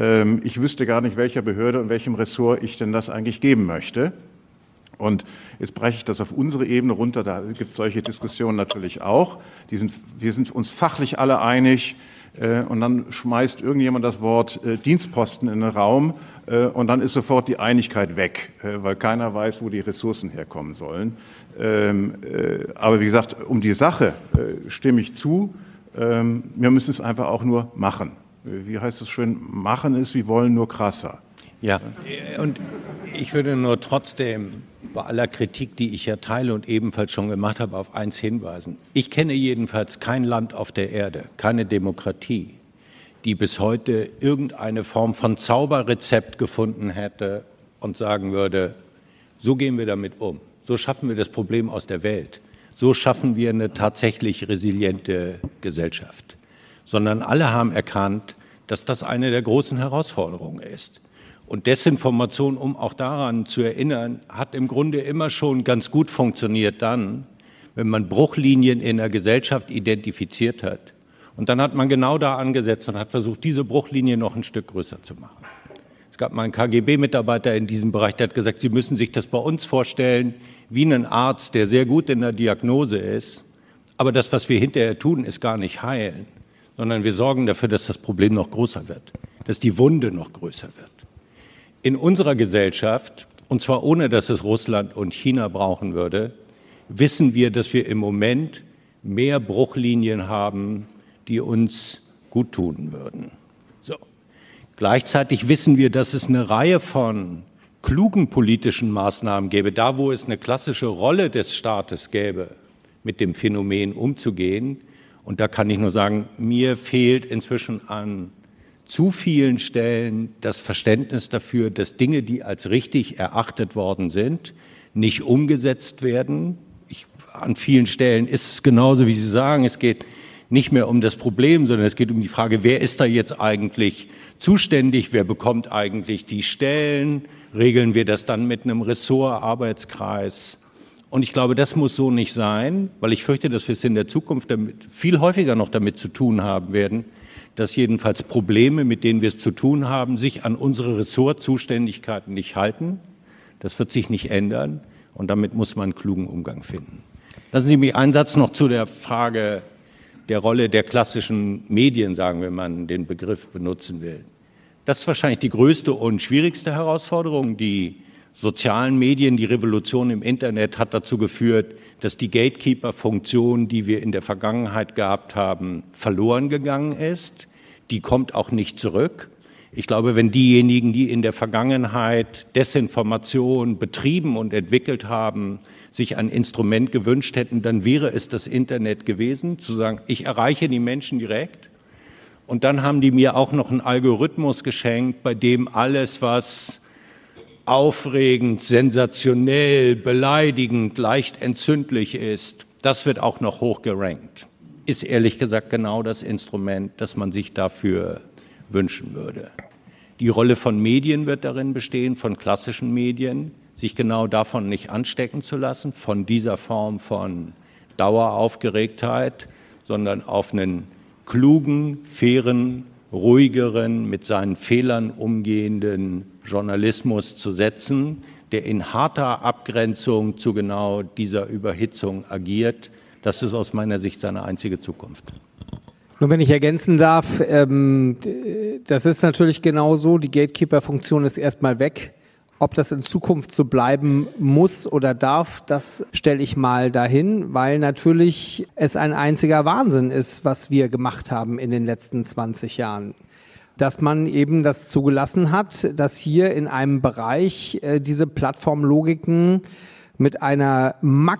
ich wüsste gar nicht, welcher Behörde und welchem Ressort ich denn das eigentlich geben möchte. Und jetzt breche ich das auf unsere Ebene runter, da gibt es solche Diskussionen natürlich auch. Die sind, wir sind uns fachlich alle einig, und dann schmeißt irgendjemand das Wort äh, Dienstposten in den Raum äh, und dann ist sofort die Einigkeit weg, äh, weil keiner weiß, wo die Ressourcen herkommen sollen. Ähm, äh, aber wie gesagt, um die Sache äh, stimme ich zu. Ähm, wir müssen es einfach auch nur machen. Wie heißt es schön? Machen ist, wir wollen nur krasser. Ja, und ich würde nur trotzdem bei aller Kritik, die ich ja teile und ebenfalls schon gemacht habe, auf eins hinweisen. Ich kenne jedenfalls kein Land auf der Erde, keine Demokratie, die bis heute irgendeine Form von Zauberrezept gefunden hätte und sagen würde, so gehen wir damit um, so schaffen wir das Problem aus der Welt, so schaffen wir eine tatsächlich resiliente Gesellschaft. Sondern alle haben erkannt, dass das eine der großen Herausforderungen ist. Und Desinformation, um auch daran zu erinnern, hat im Grunde immer schon ganz gut funktioniert dann, wenn man Bruchlinien in der Gesellschaft identifiziert hat. Und dann hat man genau da angesetzt und hat versucht, diese Bruchlinie noch ein Stück größer zu machen. Es gab mal einen K G B-Mitarbeiter in diesem Bereich, der hat gesagt, Sie müssen sich das bei uns vorstellen wie einen Arzt, der sehr gut in der Diagnose ist. Aber das, was wir hinterher tun, ist gar nicht heilen, sondern wir sorgen dafür, dass das Problem noch größer wird, dass die Wunde noch größer wird. In unserer Gesellschaft, und zwar ohne, dass es Russland und China brauchen würde, wissen wir, dass wir im Moment mehr Bruchlinien haben, die uns gut tun würden. So. Gleichzeitig wissen wir, dass es eine Reihe von klugen politischen Maßnahmen gäbe, da wo es eine klassische Rolle des Staates gäbe, mit dem Phänomen umzugehen. Und da kann ich nur sagen, mir fehlt inzwischen an zu vielen Stellen das Verständnis dafür, dass Dinge, die als richtig erachtet worden sind, nicht umgesetzt werden. Ich, an vielen Stellen ist es genauso, wie Sie sagen, es geht nicht mehr um das Problem, sondern es geht um die Frage, wer ist da jetzt eigentlich zuständig, wer bekommt eigentlich die Stellen, regeln wir das dann mit einem Ressort, Arbeitskreis. Und ich glaube, das muss so nicht sein, weil ich fürchte, dass wir es in der Zukunft damit, viel häufiger noch damit zu tun haben werden, dass jedenfalls Probleme, mit denen wir es zu tun haben, sich an unsere Ressortzuständigkeiten nicht halten. Das wird sich nicht ändern und damit muss man einen klugen Umgang finden. Lassen Sie mich einen Satz noch zu der Frage der Rolle der klassischen Medien sagen, wenn man den Begriff benutzen will. Das ist wahrscheinlich die größte und schwierigste Herausforderung, die sozialen Medien, die Revolution im Internet hat dazu geführt, dass die Gatekeeper-Funktion, die wir in der Vergangenheit gehabt haben, verloren gegangen ist. Die kommt auch nicht zurück. Ich glaube, wenn diejenigen, die in der Vergangenheit Desinformation betrieben und entwickelt haben, sich ein Instrument gewünscht hätten, dann wäre es das Internet gewesen, zu sagen, ich erreiche die Menschen direkt. Und dann haben die mir auch noch einen Algorithmus geschenkt, bei dem alles, was aufregend, sensationell, beleidigend, leicht entzündlich ist, das wird auch noch hoch gerankt. Ist ehrlich gesagt genau das Instrument, das man sich dafür wünschen würde. Die Rolle von Medien wird darin bestehen, von klassischen Medien, sich genau davon nicht anstecken zu lassen, von dieser Form von Daueraufgeregtheit, sondern auf einen klugen, fairen, ruhigeren, mit seinen Fehlern umgehenden Journalismus zu setzen, der in harter Abgrenzung zu genau dieser Überhitzung agiert. Das ist aus meiner Sicht seine einzige Zukunft. Nur wenn ich ergänzen darf, ähm, das ist natürlich genau so, die Gatekeeper-Funktion ist erstmal weg. Ob das in Zukunft so bleiben muss oder darf, das stelle ich mal dahin, weil natürlich es ein einziger Wahnsinn ist, was wir gemacht haben in den letzten zwanzig Jahren. Dass man eben das zugelassen hat, dass hier in einem Bereich äh, diese Plattformlogiken mit einer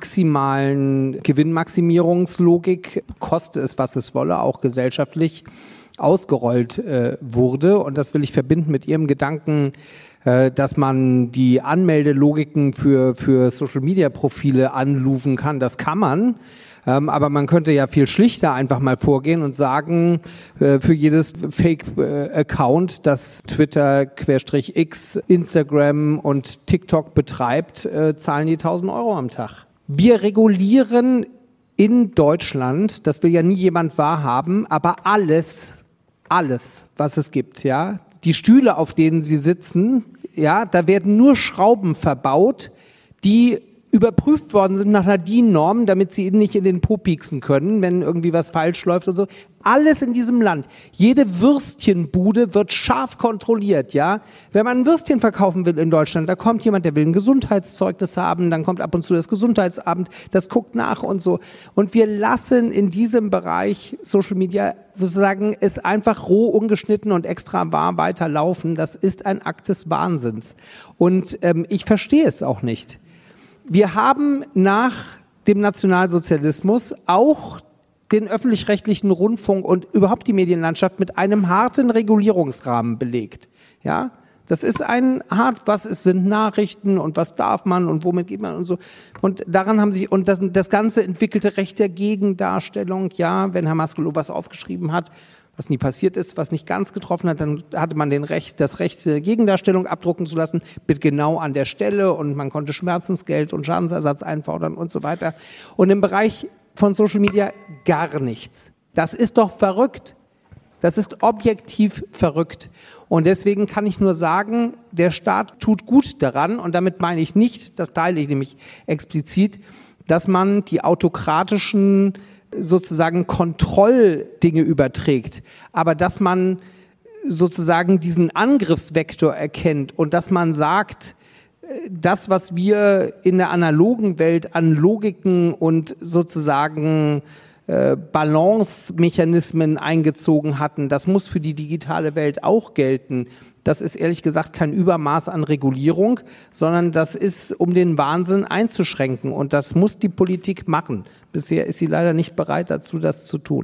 maximalen Gewinnmaximierungslogik, koste es, was es wolle, auch gesellschaftlich ausgerollt äh, wurde. Und das will ich verbinden mit Ihrem Gedanken, äh, dass man die Anmeldelogiken für, für Social-Media-Profile anrufen kann. Das kann man. Ähm, aber man könnte ja viel schlichter einfach mal vorgehen und sagen, äh, für jedes Fake-Account, das Twitter, Querstrich X, Instagram und TikTok betreibt, äh, zahlen die tausend Euro am Tag. Wir regulieren in Deutschland, das will ja nie jemand wahrhaben, aber alles, alles, was es gibt, ja, die Stühle, auf denen sie sitzen, ja, da werden nur Schrauben verbaut, die überprüft worden sind nach einer D I N-Norm, damit sie ihnen nicht in den Po pieksen können, wenn irgendwie was falsch läuft und so. Alles in diesem Land. Jede Würstchenbude wird scharf kontrolliert, ja. Wenn man ein Würstchen verkaufen will in Deutschland, da kommt jemand, der will ein Gesundheitszeugnis haben, dann kommt ab und zu das Gesundheitsamt, das guckt nach und so. Und wir lassen in diesem Bereich Social Media sozusagen es einfach roh, ungeschnitten und extra wahr weiterlaufen. Das ist ein Akt des Wahnsinns. Und ähm, ich verstehe es auch nicht. Wir haben nach dem Nationalsozialismus auch den öffentlich-rechtlichen Rundfunk und überhaupt die Medienlandschaft mit einem harten Regulierungsrahmen belegt. Ja, das ist ein hart, was ist, sind Nachrichten und was darf man und womit geht man und so. Und daran haben sich, und das, das Ganze entwickelte Recht der Gegendarstellung. Ja, wenn Herr Maskelow was aufgeschrieben hat, was nie passiert ist, was nicht ganz getroffen hat, dann hatte man den Recht, das Recht, Gegendarstellung abdrucken zu lassen, mit genau an der Stelle, und man konnte Schmerzensgeld und Schadensersatz einfordern und so weiter. Und im Bereich von Social Media gar nichts. Das ist doch verrückt. Das ist objektiv verrückt. Und deswegen kann ich nur sagen, der Staat tut gut daran, und damit meine ich nicht, das teile ich nämlich explizit, dass man die autokratischen sozusagen Kontrolldinge überträgt, aber dass man sozusagen diesen Angriffsvektor erkennt und dass man sagt, das, was wir in der analogen Welt an Logiken und sozusagen äh, Balance-Mechanismen eingezogen hatten, das muss für die digitale Welt auch gelten. Das ist ehrlich gesagt kein Übermaß an Regulierung, sondern das ist, um den Wahnsinn einzuschränken. Und das muss die Politik machen. Bisher ist sie leider nicht bereit dazu, das zu tun.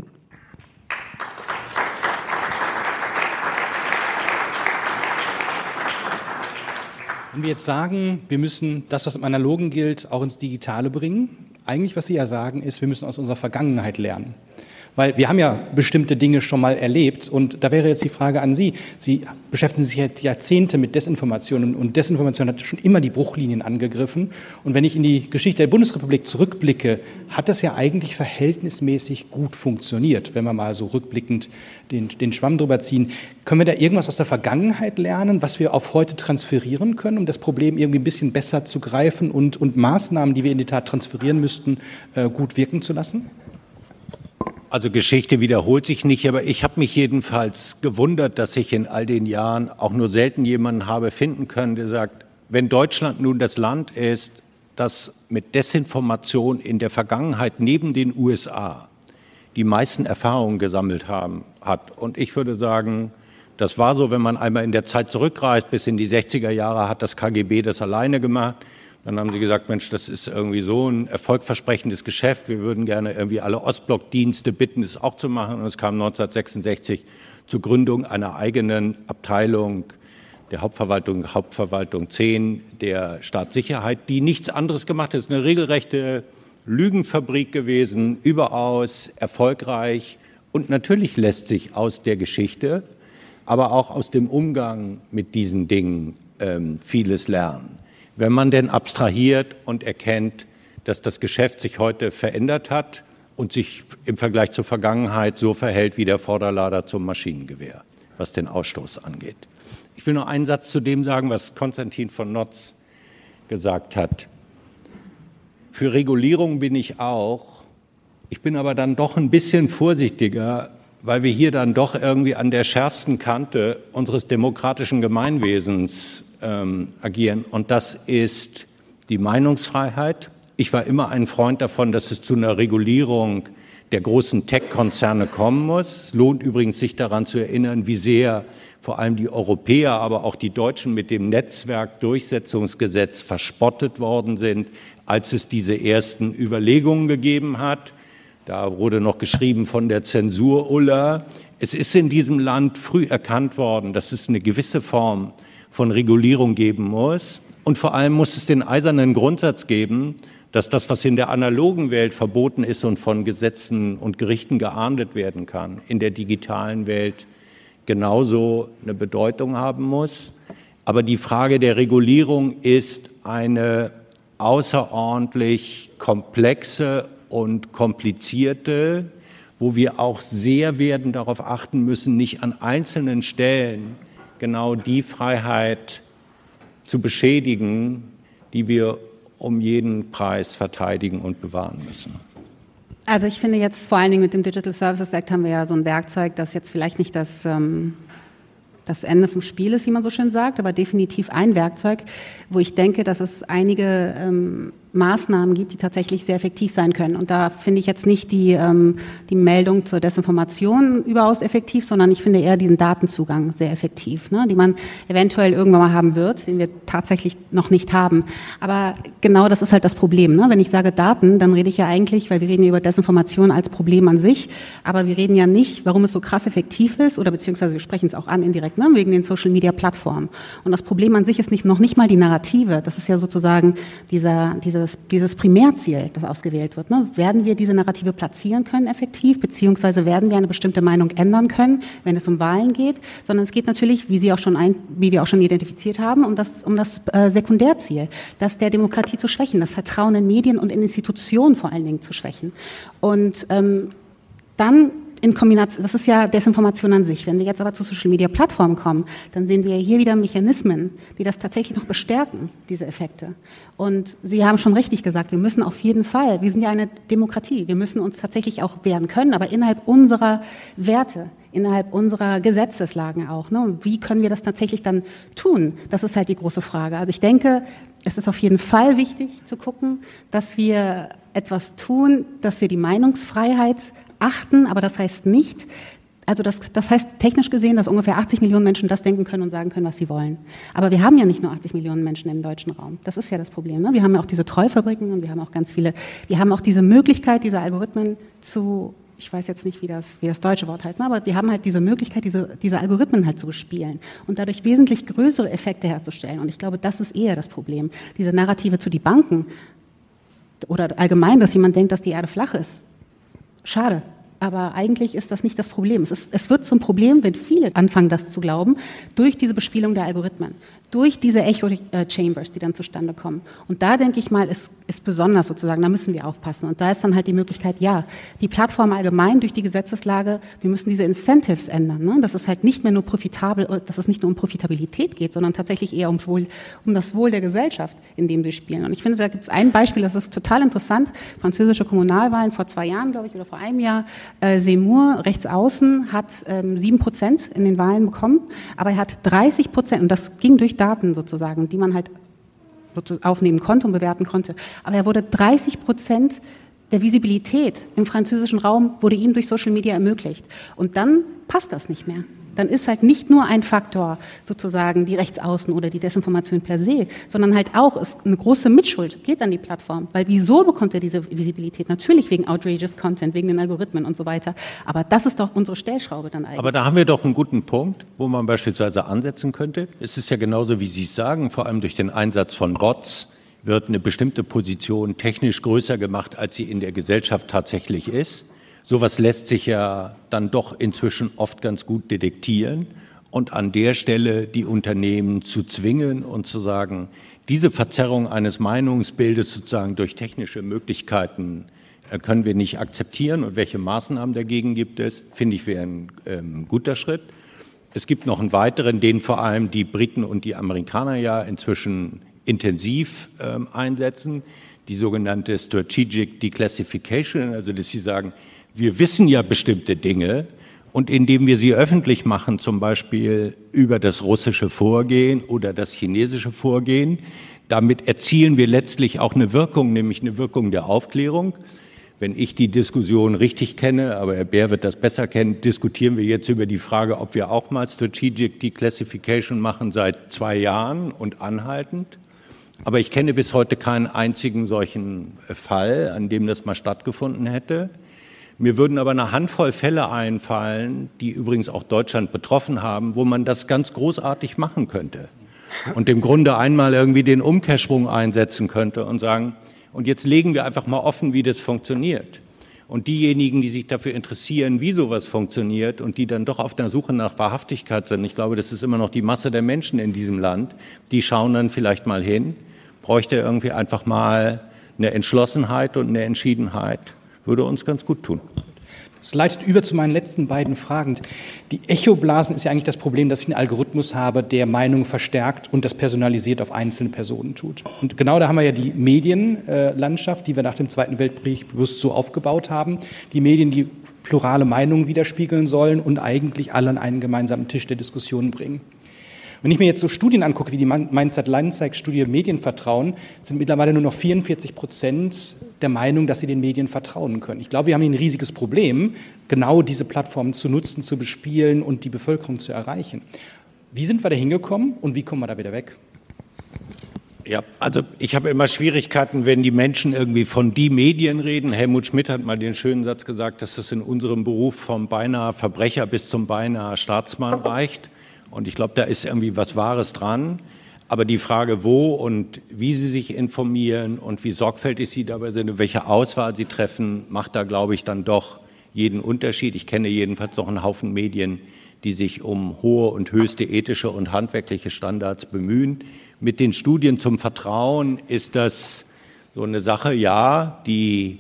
Wenn wir jetzt sagen, wir müssen das, was im Analogen gilt, auch ins Digitale bringen, eigentlich, was Sie ja sagen, ist, wir müssen aus unserer Vergangenheit lernen. Weil wir haben ja bestimmte Dinge schon mal erlebt, und da wäre jetzt die Frage an Sie. Sie beschäftigen sich jetzt Jahrzehnte mit Desinformation, und Desinformation hat schon immer die Bruchlinien angegriffen. Und wenn ich in die Geschichte der Bundesrepublik zurückblicke, hat das ja eigentlich verhältnismäßig gut funktioniert, wenn wir mal so rückblickend den, den Schwamm drüber ziehen. Können wir da irgendwas aus der Vergangenheit lernen, was wir auf heute transferieren können, um das Problem irgendwie ein bisschen besser zu greifen und, und Maßnahmen, die wir in die Tat transferieren müssten, äh, gut wirken zu lassen? Also Geschichte wiederholt sich nicht, aber ich habe mich jedenfalls gewundert, dass ich in all den Jahren auch nur selten jemanden habe finden können, der sagt, wenn Deutschland nun das Land ist, das mit Desinformation in der Vergangenheit neben den U S A die meisten Erfahrungen gesammelt haben, hat. Und ich würde sagen, das war so, wenn man einmal in der Zeit zurückreist, bis in die sechziger Jahre hat das K G B das alleine gemacht. Dann haben sie gesagt, Mensch, das ist irgendwie so ein erfolgversprechendes Geschäft. Wir würden gerne irgendwie alle Ostblockdienste bitten, das auch zu machen. Und es kam neunzehnhundertsechsundsechzig zur Gründung einer eigenen Abteilung der Hauptverwaltung, Hauptverwaltung zehn der Staatssicherheit, die nichts anderes gemacht hat. Es ist eine regelrechte Lügenfabrik gewesen, überaus erfolgreich. Und natürlich lässt sich aus der Geschichte, aber auch aus dem Umgang mit diesen Dingen ähm, vieles lernen. Wenn man denn abstrahiert und erkennt, dass das Geschäft sich heute verändert hat und sich im Vergleich zur Vergangenheit so verhält wie der Vorderlader zum Maschinengewehr, was den Ausstoß angeht. Ich will noch einen Satz zu dem sagen, was Konstantin von Notz gesagt hat. Für Regulierung bin ich auch. Ich bin aber dann doch ein bisschen vorsichtiger, weil wir hier dann doch irgendwie an der schärfsten Kante unseres demokratischen Gemeinwesens ähm, agieren. Und das ist die Meinungsfreiheit. Ich war immer ein Freund davon, dass es zu einer Regulierung der großen Tech-Konzerne kommen muss. Es lohnt übrigens, sich daran zu erinnern, wie sehr vor allem die Europäer, aber auch die Deutschen mit dem Netzwerkdurchsetzungsgesetz verspottet worden sind, als es diese ersten Überlegungen gegeben hat. Da wurde noch geschrieben von der Zensur-Ulla. Es ist in diesem Land früh erkannt worden, dass es eine gewisse Form von Regulierung geben muss. Und vor allem muss es den eisernen Grundsatz geben, dass das, was in der analogen Welt verboten ist und von Gesetzen und Gerichten geahndet werden kann, in der digitalen Welt genauso eine Bedeutung haben muss. Aber die Frage der Regulierung ist eine außerordentlich komplexe und komplizierte, wo wir auch sehr werden darauf achten müssen, nicht an einzelnen Stellen genau die Freiheit zu beschädigen, die wir um jeden Preis verteidigen und bewahren müssen. Also ich finde jetzt vor allen Dingen mit dem Digital Services Act haben wir ja so ein Werkzeug, das jetzt vielleicht nicht das, ähm, das Ende vom Spiel ist, wie man so schön sagt, aber definitiv ein Werkzeug, wo ich denke, dass es einige ähm, Maßnahmen gibt, die tatsächlich sehr effektiv sein können. Und da finde ich jetzt nicht die, ähm, die Meldung zur Desinformation überaus effektiv, sondern ich finde eher diesen Datenzugang sehr effektiv, ne, die man eventuell irgendwann mal haben wird, den wir tatsächlich noch nicht haben. Aber genau das ist halt das Problem. Ne? Wenn ich sage Daten, dann rede ich ja eigentlich, weil wir reden ja über Desinformation als Problem an sich, aber wir reden ja nicht, warum es so krass effektiv ist, oder beziehungsweise wir sprechen es auch an indirekt, ne, wegen den Social-Media-Plattformen. Und das Problem an sich ist nicht, noch nicht mal die Narrative, das ist ja sozusagen dieser, dieser dieses Primärziel, das ausgewählt wird. Ne? Werden wir diese Narrative platzieren können effektiv, beziehungsweise werden wir eine bestimmte Meinung ändern können, wenn es um Wahlen geht, sondern es geht natürlich, wie Sie auch schon ein, wie wir auch schon identifiziert haben, um das, um das äh, Sekundärziel, das der Demokratie zu schwächen, das Vertrauen in Medien und in Institutionen vor allen Dingen zu schwächen. Und ähm, dann in Kombination, das ist ja Desinformation an sich. Wenn wir jetzt aber zu Social-Media-Plattformen kommen, dann sehen wir hier wieder Mechanismen, die das tatsächlich noch bestärken, diese Effekte. Und Sie haben schon richtig gesagt, wir müssen auf jeden Fall, wir sind ja eine Demokratie, wir müssen uns tatsächlich auch wehren können, aber innerhalb unserer Werte, innerhalb unserer Gesetzeslagen auch. Ne? Und wie können wir das tatsächlich dann tun? Das ist halt die große Frage. Also ich denke, es ist auf jeden Fall wichtig zu gucken, dass wir etwas tun, dass wir die Meinungsfreiheit achten, aber das heißt nicht, also das, das heißt technisch gesehen, dass ungefähr achtzig Millionen Menschen das denken können und sagen können, was sie wollen. Aber wir haben ja nicht nur achtzig Millionen Menschen im deutschen Raum. Das ist ja das Problem. Ne? Wir haben ja auch diese Trollfabriken und wir haben auch ganz viele, wir haben auch diese Möglichkeit, diese Algorithmen zu, ich weiß jetzt nicht, wie das, wie das deutsche Wort heißt, ne? aber wir haben halt diese Möglichkeit, diese, diese Algorithmen halt zu bespielen und dadurch wesentlich größere Effekte herzustellen. Und ich glaube, das ist eher das Problem. Diese Narrative zu debunken oder allgemein, dass jemand denkt, dass die Erde flach ist. Schade, aber eigentlich ist das nicht das Problem. Es, ist, es wird zum Problem, wenn viele anfangen, das zu glauben, durch diese Bespielung der Algorithmen, durch diese Echo-Chambers, die dann zustande kommen. Und da denke ich mal, ist, ist besonders sozusagen, da müssen wir aufpassen. Und da ist dann halt die Möglichkeit, ja, die Plattform allgemein durch die Gesetzeslage, wir müssen diese Incentives ändern, ne? Dass es halt nicht mehr nur profitabel, dass es nicht nur um Profitabilität geht, sondern tatsächlich eher ums Wohl, um das Wohl der Gesellschaft, in dem sie spielen. Und ich finde, da gibt es ein Beispiel, das ist total interessant. Französische Kommunalwahlen vor zwei Jahren, glaube ich, oder vor einem Jahr. Äh, Zemmour, rechts außen, hat ähm, sieben Prozent in den Wahlen bekommen, aber er hat dreißig Prozent, und das ging durch Daten sozusagen, die man halt aufnehmen konnte und bewerten konnte. Aber er wurde dreißig Prozent der Visibilität im französischen Raum wurde ihm durch Social Media ermöglicht. Und dann passt das nicht mehr. Dann ist halt nicht nur ein Faktor sozusagen die Rechtsaußen oder die Desinformation per se, sondern halt auch ist eine große Mitschuld geht an die Plattform. Weil wieso bekommt er diese Visibilität? Natürlich wegen outrageous Content, wegen den Algorithmen und so weiter. Aber das ist doch unsere Stellschraube dann eigentlich. Aber da haben wir doch einen guten Punkt, wo man beispielsweise ansetzen könnte. Es ist ja genauso, wie Sie es sagen, vor allem durch den Einsatz von Bots wird eine bestimmte Position technisch größer gemacht, als sie in der Gesellschaft tatsächlich ist. Sowas lässt sich ja dann doch inzwischen oft ganz gut detektieren und an der Stelle die Unternehmen zu zwingen und zu sagen, diese Verzerrung eines Meinungsbildes sozusagen durch technische Möglichkeiten können wir nicht akzeptieren und welche Maßnahmen dagegen gibt es, finde ich, wäre ein ähm, guter Schritt. Es gibt noch einen weiteren, den vor allem die Briten und die Amerikaner ja inzwischen intensiv ähm, einsetzen, die sogenannte Strategic Declassification, also dass sie sagen, wir wissen ja bestimmte Dinge und indem wir sie öffentlich machen, zum Beispiel über das russische Vorgehen oder das chinesische Vorgehen, damit erzielen wir letztlich auch eine Wirkung, nämlich eine Wirkung der Aufklärung. Wenn ich die Diskussion richtig kenne, aber Herr Bär wird das besser kennen, diskutieren wir jetzt über die Frage, ob wir auch mal Strategic Declassification machen seit zwei Jahren und anhaltend. Aber ich kenne bis heute keinen einzigen solchen Fall, an dem das mal stattgefunden hätte. Mir würden aber eine Handvoll Fälle einfallen, die übrigens auch Deutschland betroffen haben, wo man das ganz großartig machen könnte und im Grunde einmal irgendwie den Umkehrschwung einsetzen könnte und sagen, und jetzt legen wir einfach mal offen, wie das funktioniert. Und diejenigen, die sich dafür interessieren, wie sowas funktioniert und die dann doch auf der Suche nach Wahrhaftigkeit sind, ich glaube, das ist immer noch die Masse der Menschen in diesem Land, die schauen dann vielleicht mal hin, bräuchte irgendwie einfach mal eine Entschlossenheit und eine Entschiedenheit. Würde uns ganz gut tun. Das leitet über zu meinen letzten beiden Fragen. Die Echoblasen ist ja eigentlich das Problem, dass ich einen Algorithmus habe, der Meinungen verstärkt und das personalisiert auf einzelne Personen tut. Und genau da haben wir ja die Medienlandschaft, die wir nach dem Zweiten Weltkrieg bewusst so aufgebaut haben. Die Medien, die plurale Meinungen widerspiegeln sollen und eigentlich alle an einen gemeinsamen Tisch der Diskussion bringen. Wenn ich mir jetzt so Studien angucke, wie die Mainz-Atlantik-Studie Medienvertrauen, sind mittlerweile nur noch vierundvierzig Prozent der Meinung, dass sie den Medien vertrauen können. Ich glaube, wir haben hier ein riesiges Problem, genau diese Plattformen zu nutzen, zu bespielen und die Bevölkerung zu erreichen. Wie sind wir da hingekommen und wie kommen wir da wieder weg? Ja, also ich habe immer Schwierigkeiten, wenn die Menschen irgendwie von die Medien reden. Helmut Schmidt hat mal den schönen Satz gesagt, dass das in unserem Beruf vom beinahe Verbrecher bis zum beinahe Staatsmann reicht. Und ich glaube, da ist irgendwie was Wahres dran. Aber die Frage, wo und wie Sie sich informieren und wie sorgfältig Sie dabei sind und welche Auswahl Sie treffen, macht da, glaube ich, dann doch jeden Unterschied. Ich kenne jedenfalls noch einen Haufen Medien, die sich um hohe und höchste ethische und handwerkliche Standards bemühen. Mit den Studien zum Vertrauen ist das so eine Sache, ja, die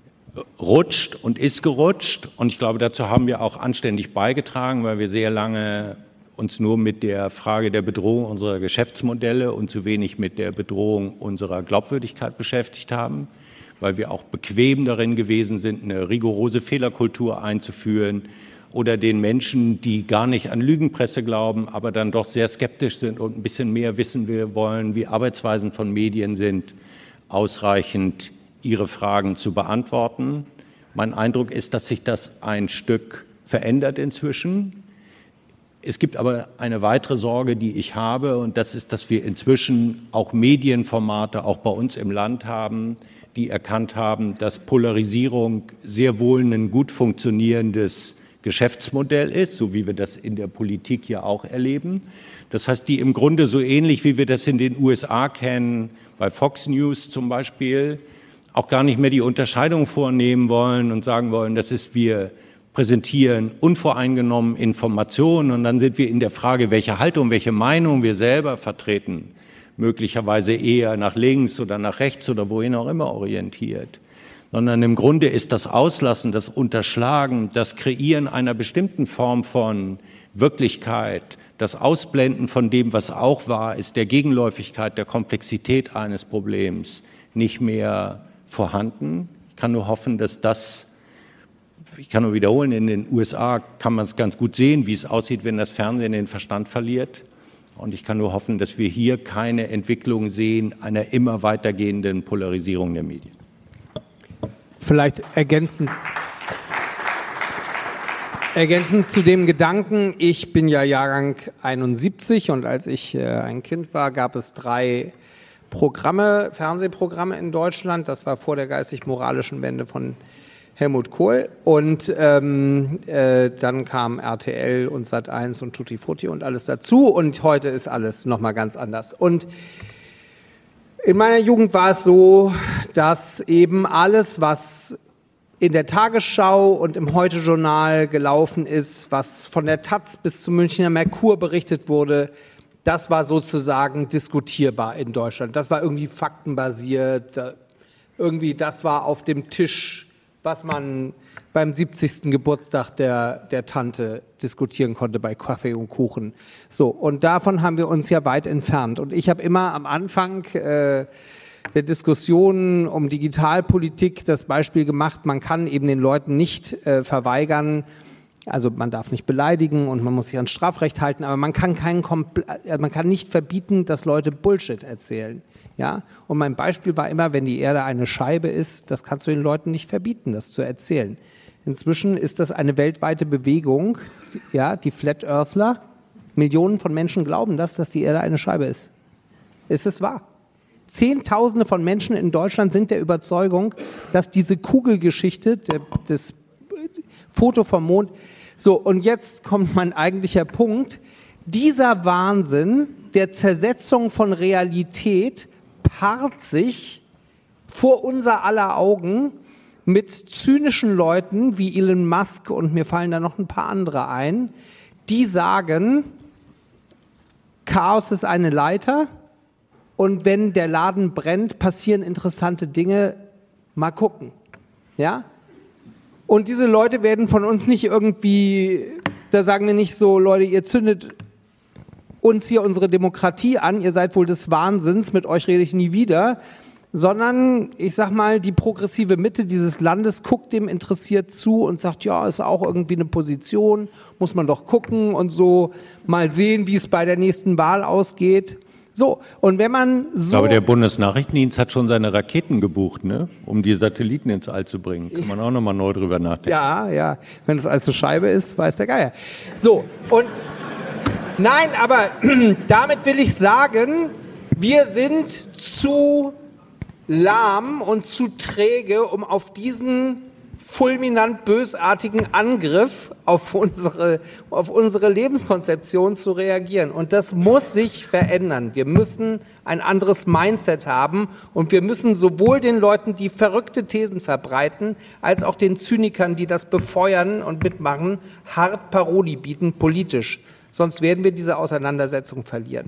rutscht und ist gerutscht. Und ich glaube, dazu haben wir auch anständig beigetragen, weil wir sehr lange uns nur mit der Frage der Bedrohung unserer Geschäftsmodelle und zu wenig mit der Bedrohung unserer Glaubwürdigkeit beschäftigt haben, weil wir auch bequem darin gewesen sind, eine rigorose Fehlerkultur einzuführen oder den Menschen, die gar nicht an Lügenpresse glauben, aber dann doch sehr skeptisch sind und ein bisschen mehr wissen wir wollen, wie Arbeitsweisen von Medien sind, ausreichend ihre Fragen zu beantworten. Mein Eindruck ist, dass sich das ein Stück verändert inzwischen. Es gibt aber eine weitere Sorge, die ich habe, und das ist, dass wir inzwischen auch Medienformate auch bei uns im Land haben, die erkannt haben, dass Polarisierung sehr wohl ein gut funktionierendes Geschäftsmodell ist, so wie wir das in der Politik ja auch erleben. Das heißt, die im Grunde so ähnlich, wie wir das in den U S A kennen, bei Fox News zum Beispiel, auch gar nicht mehr die Unterscheidung vornehmen wollen und sagen wollen, das ist wir präsentieren unvoreingenommen Informationen und dann sind wir in der Frage, welche Haltung, welche Meinung wir selber vertreten, möglicherweise eher nach links oder nach rechts oder wohin auch immer orientiert. Sondern im Grunde ist das Auslassen, das Unterschlagen, das Kreieren einer bestimmten Form von Wirklichkeit, das Ausblenden von dem, was auch wahr ist, der Gegenläufigkeit, der Komplexität eines Problems nicht mehr vorhanden. Ich kann nur hoffen, dass das Ich kann nur wiederholen, in den U S A kann man es ganz gut sehen, wie es aussieht, wenn das Fernsehen den Verstand verliert. Und ich kann nur hoffen, dass wir hier keine Entwicklung sehen einer immer weitergehenden Polarisierung der Medien. Vielleicht ergänzend, ergänzend zu dem Gedanken, ich bin ja Jahrgang einundsiebzig und als ich äh, ein Kind war, gab es drei Programme, Fernsehprogramme in Deutschland. Das war vor der geistig-moralischen Wende von Helmut Kohl und ähm, äh, dann kam R T L und Sat eins und Tutti Frutti und alles dazu und heute ist alles nochmal ganz anders. Und in meiner Jugend war es so, dass eben alles, was in der Tagesschau und im Heute-Journal gelaufen ist, was von der Taz bis zum Münchner Merkur berichtet wurde, das war sozusagen diskutierbar in Deutschland. Das war irgendwie faktenbasiert, irgendwie das war auf dem Tisch, was man beim siebzigsten Geburtstag der, der Tante diskutieren konnte bei Kaffee und Kuchen. So, und davon haben wir uns ja weit entfernt. Und ich habe immer am Anfang äh, der Diskussionen um Digitalpolitik das Beispiel gemacht, man kann eben den Leuten nicht äh, verweigern, also man darf nicht beleidigen und man muss sich an Strafrecht halten, aber man kann, keinen Kompl- man kann nicht verbieten, dass Leute Bullshit erzählen. Ja? Und mein Beispiel war immer, wenn die Erde eine Scheibe ist, das kannst du den Leuten nicht verbieten, das zu erzählen. Inzwischen ist das eine weltweite Bewegung, ja, die Flat Earthler. Millionen von Menschen glauben das, dass die Erde eine Scheibe ist. Ist es wahr? Zehntausende von Menschen in Deutschland sind der Überzeugung, dass diese Kugelgeschichte, der, das Foto vom Mond, so, und jetzt kommt mein eigentlicher Punkt, dieser Wahnsinn der Zersetzung von Realität paart sich vor unser aller Augen mit zynischen Leuten wie Elon Musk und mir fallen da noch ein paar andere ein, die sagen, Chaos ist eine Leiter und wenn der Laden brennt, passieren interessante Dinge, mal gucken. Ja? Und diese Leute werden von uns nicht irgendwie, da sagen wir nicht so, Leute, ihr zündet uns hier unsere Demokratie an, ihr seid wohl des Wahnsinns, mit euch rede ich nie wieder, sondern ich sag mal, die progressive Mitte dieses Landes guckt dem interessiert zu und sagt, ja, ist auch irgendwie eine Position, muss man doch gucken und so mal sehen, wie es bei der nächsten Wahl ausgeht. So, und wenn man so... Ich glaube, der Bundesnachrichtendienst hat schon seine Raketen gebucht, ne? Um die Satelliten ins All zu bringen. Kann man auch nochmal neu drüber nachdenken. Ja, ja, wenn es alles eine Scheibe ist, weiß der Geier. So, und nein, aber damit will ich sagen, wir sind zu lahm und zu träge, um auf diesen fulminant bösartigen Angriff auf unsere, auf unsere Lebenskonzeption zu reagieren. Und das muss sich verändern. Wir müssen ein anderes Mindset haben und wir müssen sowohl den Leuten, die verrückte Thesen verbreiten, als auch den Zynikern, die das befeuern und mitmachen, hart Paroli bieten, politisch. Sonst werden wir diese Auseinandersetzung verlieren.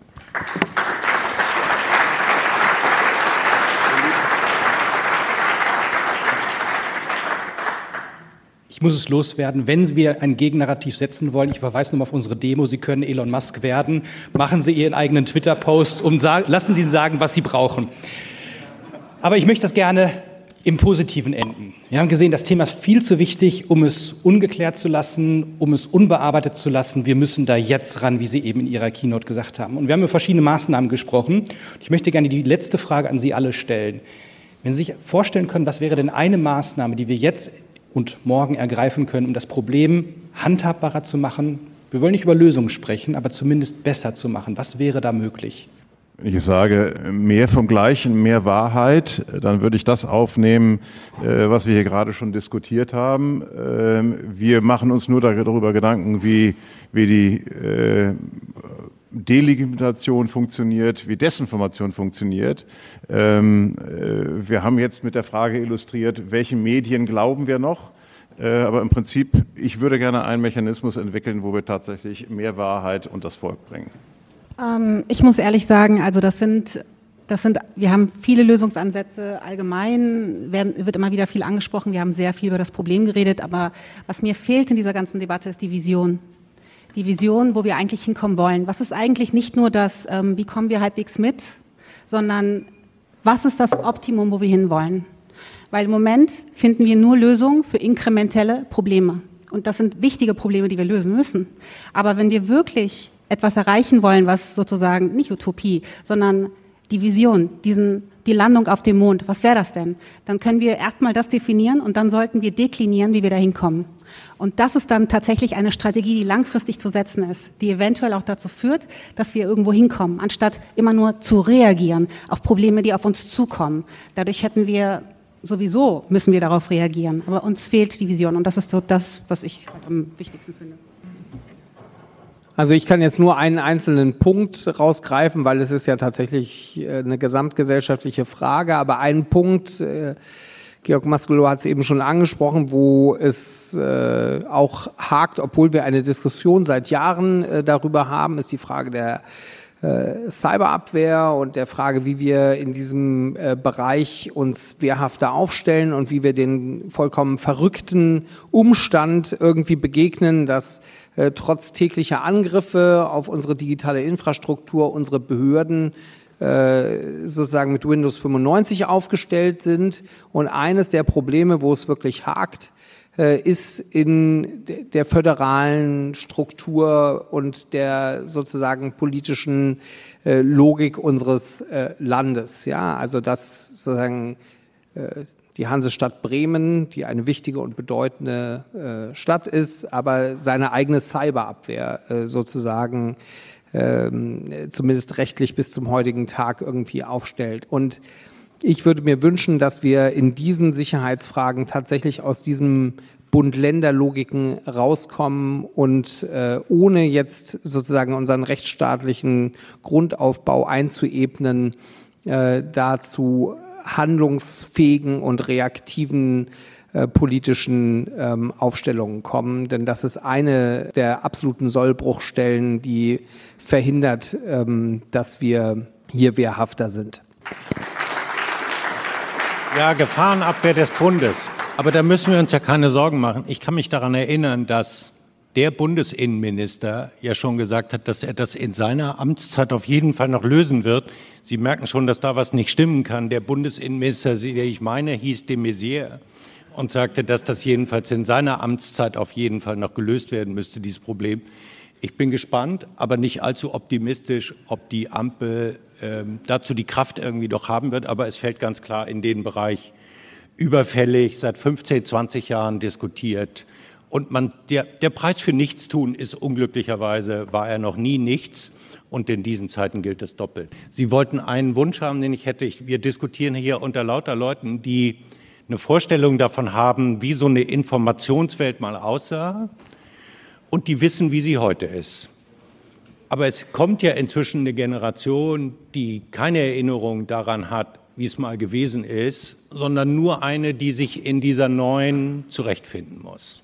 Ich muss es loswerden, wenn Sie wieder ein Gegennarrativ setzen wollen, ich verweise nochmal auf unsere Demo, Sie können Elon Musk werden, machen Sie Ihren eigenen Twitter-Post und sagen, lassen Sie ihn sagen, was Sie brauchen. Aber ich möchte das gerne im Positiven enden. Wir haben gesehen, das Thema ist viel zu wichtig, um es ungeklärt zu lassen, um es unbearbeitet zu lassen. Wir müssen da jetzt ran, wie Sie eben in Ihrer Keynote gesagt haben. Und wir haben über verschiedene Maßnahmen gesprochen. Ich möchte gerne die letzte Frage an Sie alle stellen. Wenn Sie sich vorstellen können, was wäre denn eine Maßnahme, die wir jetzt und morgen ergreifen können, um das Problem handhabbarer zu machen? Wir wollen nicht über Lösungen sprechen, aber zumindest besser zu machen. Was wäre da möglich? Wenn ich sage, mehr vom Gleichen, mehr Wahrheit, dann würde ich das aufnehmen, was wir hier gerade schon diskutiert haben. Wir machen uns nur darüber Gedanken, wie, wie die Delegitimation funktioniert, wie Desinformation funktioniert. Wir haben jetzt mit der Frage illustriert, welchen Medien glauben wir noch? Aber im Prinzip, ich würde gerne einen Mechanismus entwickeln, wo wir tatsächlich mehr Wahrheit und das Volk bringen. Ähm, ich muss ehrlich sagen, also das sind, das sind, wir haben viele Lösungsansätze allgemein, werden, wird immer wieder viel angesprochen, wir haben sehr viel über das Problem geredet, aber was mir fehlt in dieser ganzen Debatte ist die Vision. Die Vision, wo wir eigentlich hinkommen wollen. Was ist eigentlich nicht nur das, ähm, wie kommen wir halbwegs mit, sondern was ist das Optimum, wo wir hinwollen? Weil im Moment finden wir nur Lösungen für inkrementelle Probleme. Und das sind wichtige Probleme, die wir lösen müssen. Aber wenn wir wirklich etwas erreichen wollen, was sozusagen nicht Utopie, sondern die Vision, diesen, die Landung auf dem Mond, was wäre das denn? Dann können wir erstmal das definieren und dann sollten wir deklinieren, wie wir da hinkommen. Und das ist dann tatsächlich eine Strategie, die langfristig zu setzen ist, die eventuell auch dazu führt, dass wir irgendwo hinkommen, anstatt immer nur zu reagieren auf Probleme, die auf uns zukommen. Dadurch hätten wir sowieso, müssen wir darauf reagieren, aber uns fehlt die Vision und das ist so das, was ich am wichtigsten finde. Also ich kann jetzt nur einen einzelnen Punkt rausgreifen, weil es ist ja tatsächlich eine gesamtgesellschaftliche Frage, aber einen Punkt, äh, Georg Maskelow hat es eben schon angesprochen, wo es äh, auch hakt, obwohl wir eine Diskussion seit Jahren äh, darüber haben, ist die Frage der äh, Cyberabwehr und der Frage, wie wir in diesem äh, Bereich uns wehrhafter aufstellen und wie wir den vollkommen verrückten Umstand irgendwie begegnen, dass äh, trotz täglicher Angriffe auf unsere digitale Infrastruktur unsere Behörden sozusagen mit Windows fünfundneunzig aufgestellt sind. Und eines der Probleme, wo es wirklich hakt, ist in der föderalen Struktur und der sozusagen politischen Logik unseres Landes. Ja, also dass sozusagen die Hansestadt Bremen, die eine wichtige und bedeutende Stadt ist, aber seine eigene Cyberabwehr sozusagen zumindest rechtlich bis zum heutigen Tag irgendwie aufstellt. Und ich würde mir wünschen, dass wir in diesen Sicherheitsfragen tatsächlich aus diesem Bund-Länder-Logiken rauskommen und äh, ohne jetzt sozusagen unseren rechtsstaatlichen Grundaufbau einzuebnen, äh, dazu handlungsfähigen und reaktiven äh, politischen ähm, Aufstellungen kommen. Denn das ist eine der absoluten Sollbruchstellen, die verhindert, ähm, dass wir hier wehrhafter sind. Ja, Gefahrenabwehr des Bundes. Aber da müssen wir uns ja keine Sorgen machen. Ich kann mich daran erinnern, dass der Bundesinnenminister ja schon gesagt hat, dass er das in seiner Amtszeit auf jeden Fall noch lösen wird. Sie merken schon, dass da was nicht stimmen kann. Der Bundesinnenminister, der ich meine, hieß de Maizière und sagte, dass das jedenfalls in seiner Amtszeit auf jeden Fall noch gelöst werden müsste, dieses Problem. Ich bin gespannt, aber nicht allzu optimistisch, ob die Ampel ähm, dazu die Kraft irgendwie doch haben wird. Aber es fällt ganz klar in den Bereich überfällig, seit fünfzehn, zwanzig Jahren diskutiert. Und man, der, der Preis für Nichtstun ist unglücklicherweise, war er noch nie nichts. Und in diesen Zeiten gilt es doppelt. Sie wollten einen Wunsch haben, den ich hätte. Ich, wir diskutieren hier unter lauter Leuten, die eine Vorstellung davon haben, wie so eine Informationswelt mal aussah. Und die wissen, wie sie heute ist. Aber es kommt ja inzwischen eine Generation, die keine Erinnerung daran hat, wie es mal gewesen ist, sondern nur eine, die sich in dieser neuen zurechtfinden muss.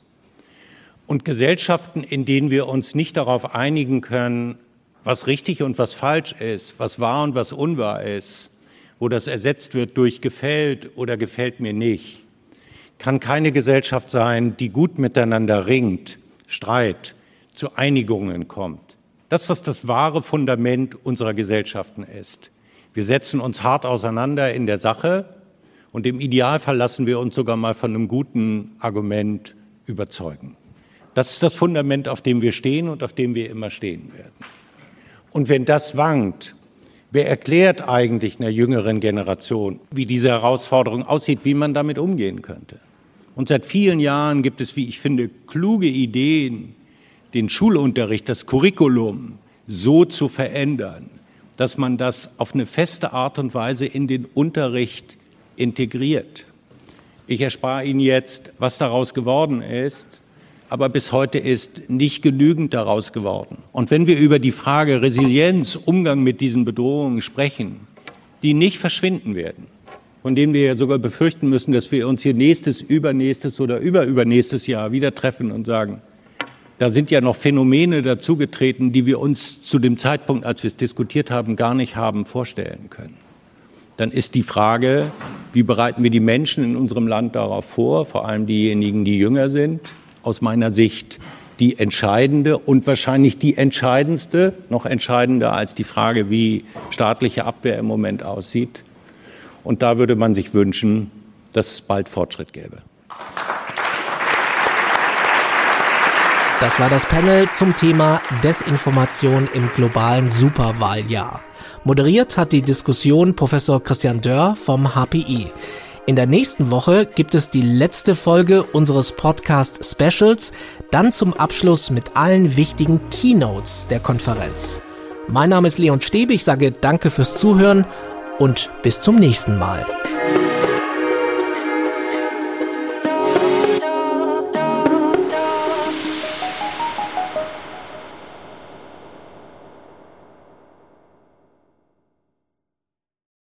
Und Gesellschaften, in denen wir uns nicht darauf einigen können, was richtig und was falsch ist, was wahr und was unwahr ist, wo das ersetzt wird durch gefällt oder gefällt mir nicht, kann keine Gesellschaft sein, die gut miteinander ringt, Streit, zu Einigungen kommt. Das, was das wahre Fundament unserer Gesellschaften ist. Wir setzen uns hart auseinander in der Sache und im Idealfall lassen wir uns sogar mal von einem guten Argument überzeugen. Das ist das Fundament, auf dem wir stehen und auf dem wir immer stehen werden. Und wenn das wankt, wer erklärt eigentlich einer jüngeren Generation, wie diese Herausforderung aussieht, wie man damit umgehen könnte? Und seit vielen Jahren gibt es, wie ich finde, kluge Ideen, den Schulunterricht, das Curriculum so zu verändern, dass man das auf eine feste Art und Weise in den Unterricht integriert. Ich erspare Ihnen jetzt, was daraus geworden ist, aber bis heute ist nicht genügend daraus geworden. Und wenn wir über die Frage Resilienz, Umgang mit diesen Bedrohungen sprechen, die nicht verschwinden werden, von denen wir ja sogar befürchten müssen, dass wir uns hier nächstes, übernächstes oder überübernächstes Jahr wieder treffen und sagen, da sind ja noch Phänomene dazugetreten, die wir uns zu dem Zeitpunkt, als wir es diskutiert haben, gar nicht haben vorstellen können. Dann ist die Frage, wie bereiten wir die Menschen in unserem Land darauf vor, vor allem diejenigen, die jünger sind, aus meiner Sicht die entscheidende und wahrscheinlich die entscheidendste, noch entscheidender als die Frage, wie staatliche Abwehr im Moment aussieht. Und da würde man sich wünschen, dass es bald Fortschritt gäbe. Das war das Panel zum Thema Desinformation im globalen Superwahljahr. Moderiert hat die Diskussion Professor Christian Dörr vom H P I. In der nächsten Woche gibt es die letzte Folge unseres Podcast-Specials, dann zum Abschluss mit allen wichtigen Keynotes der Konferenz. Mein Name ist Leon Stäbe, ich sage danke fürs Zuhören und bis zum nächsten Mal.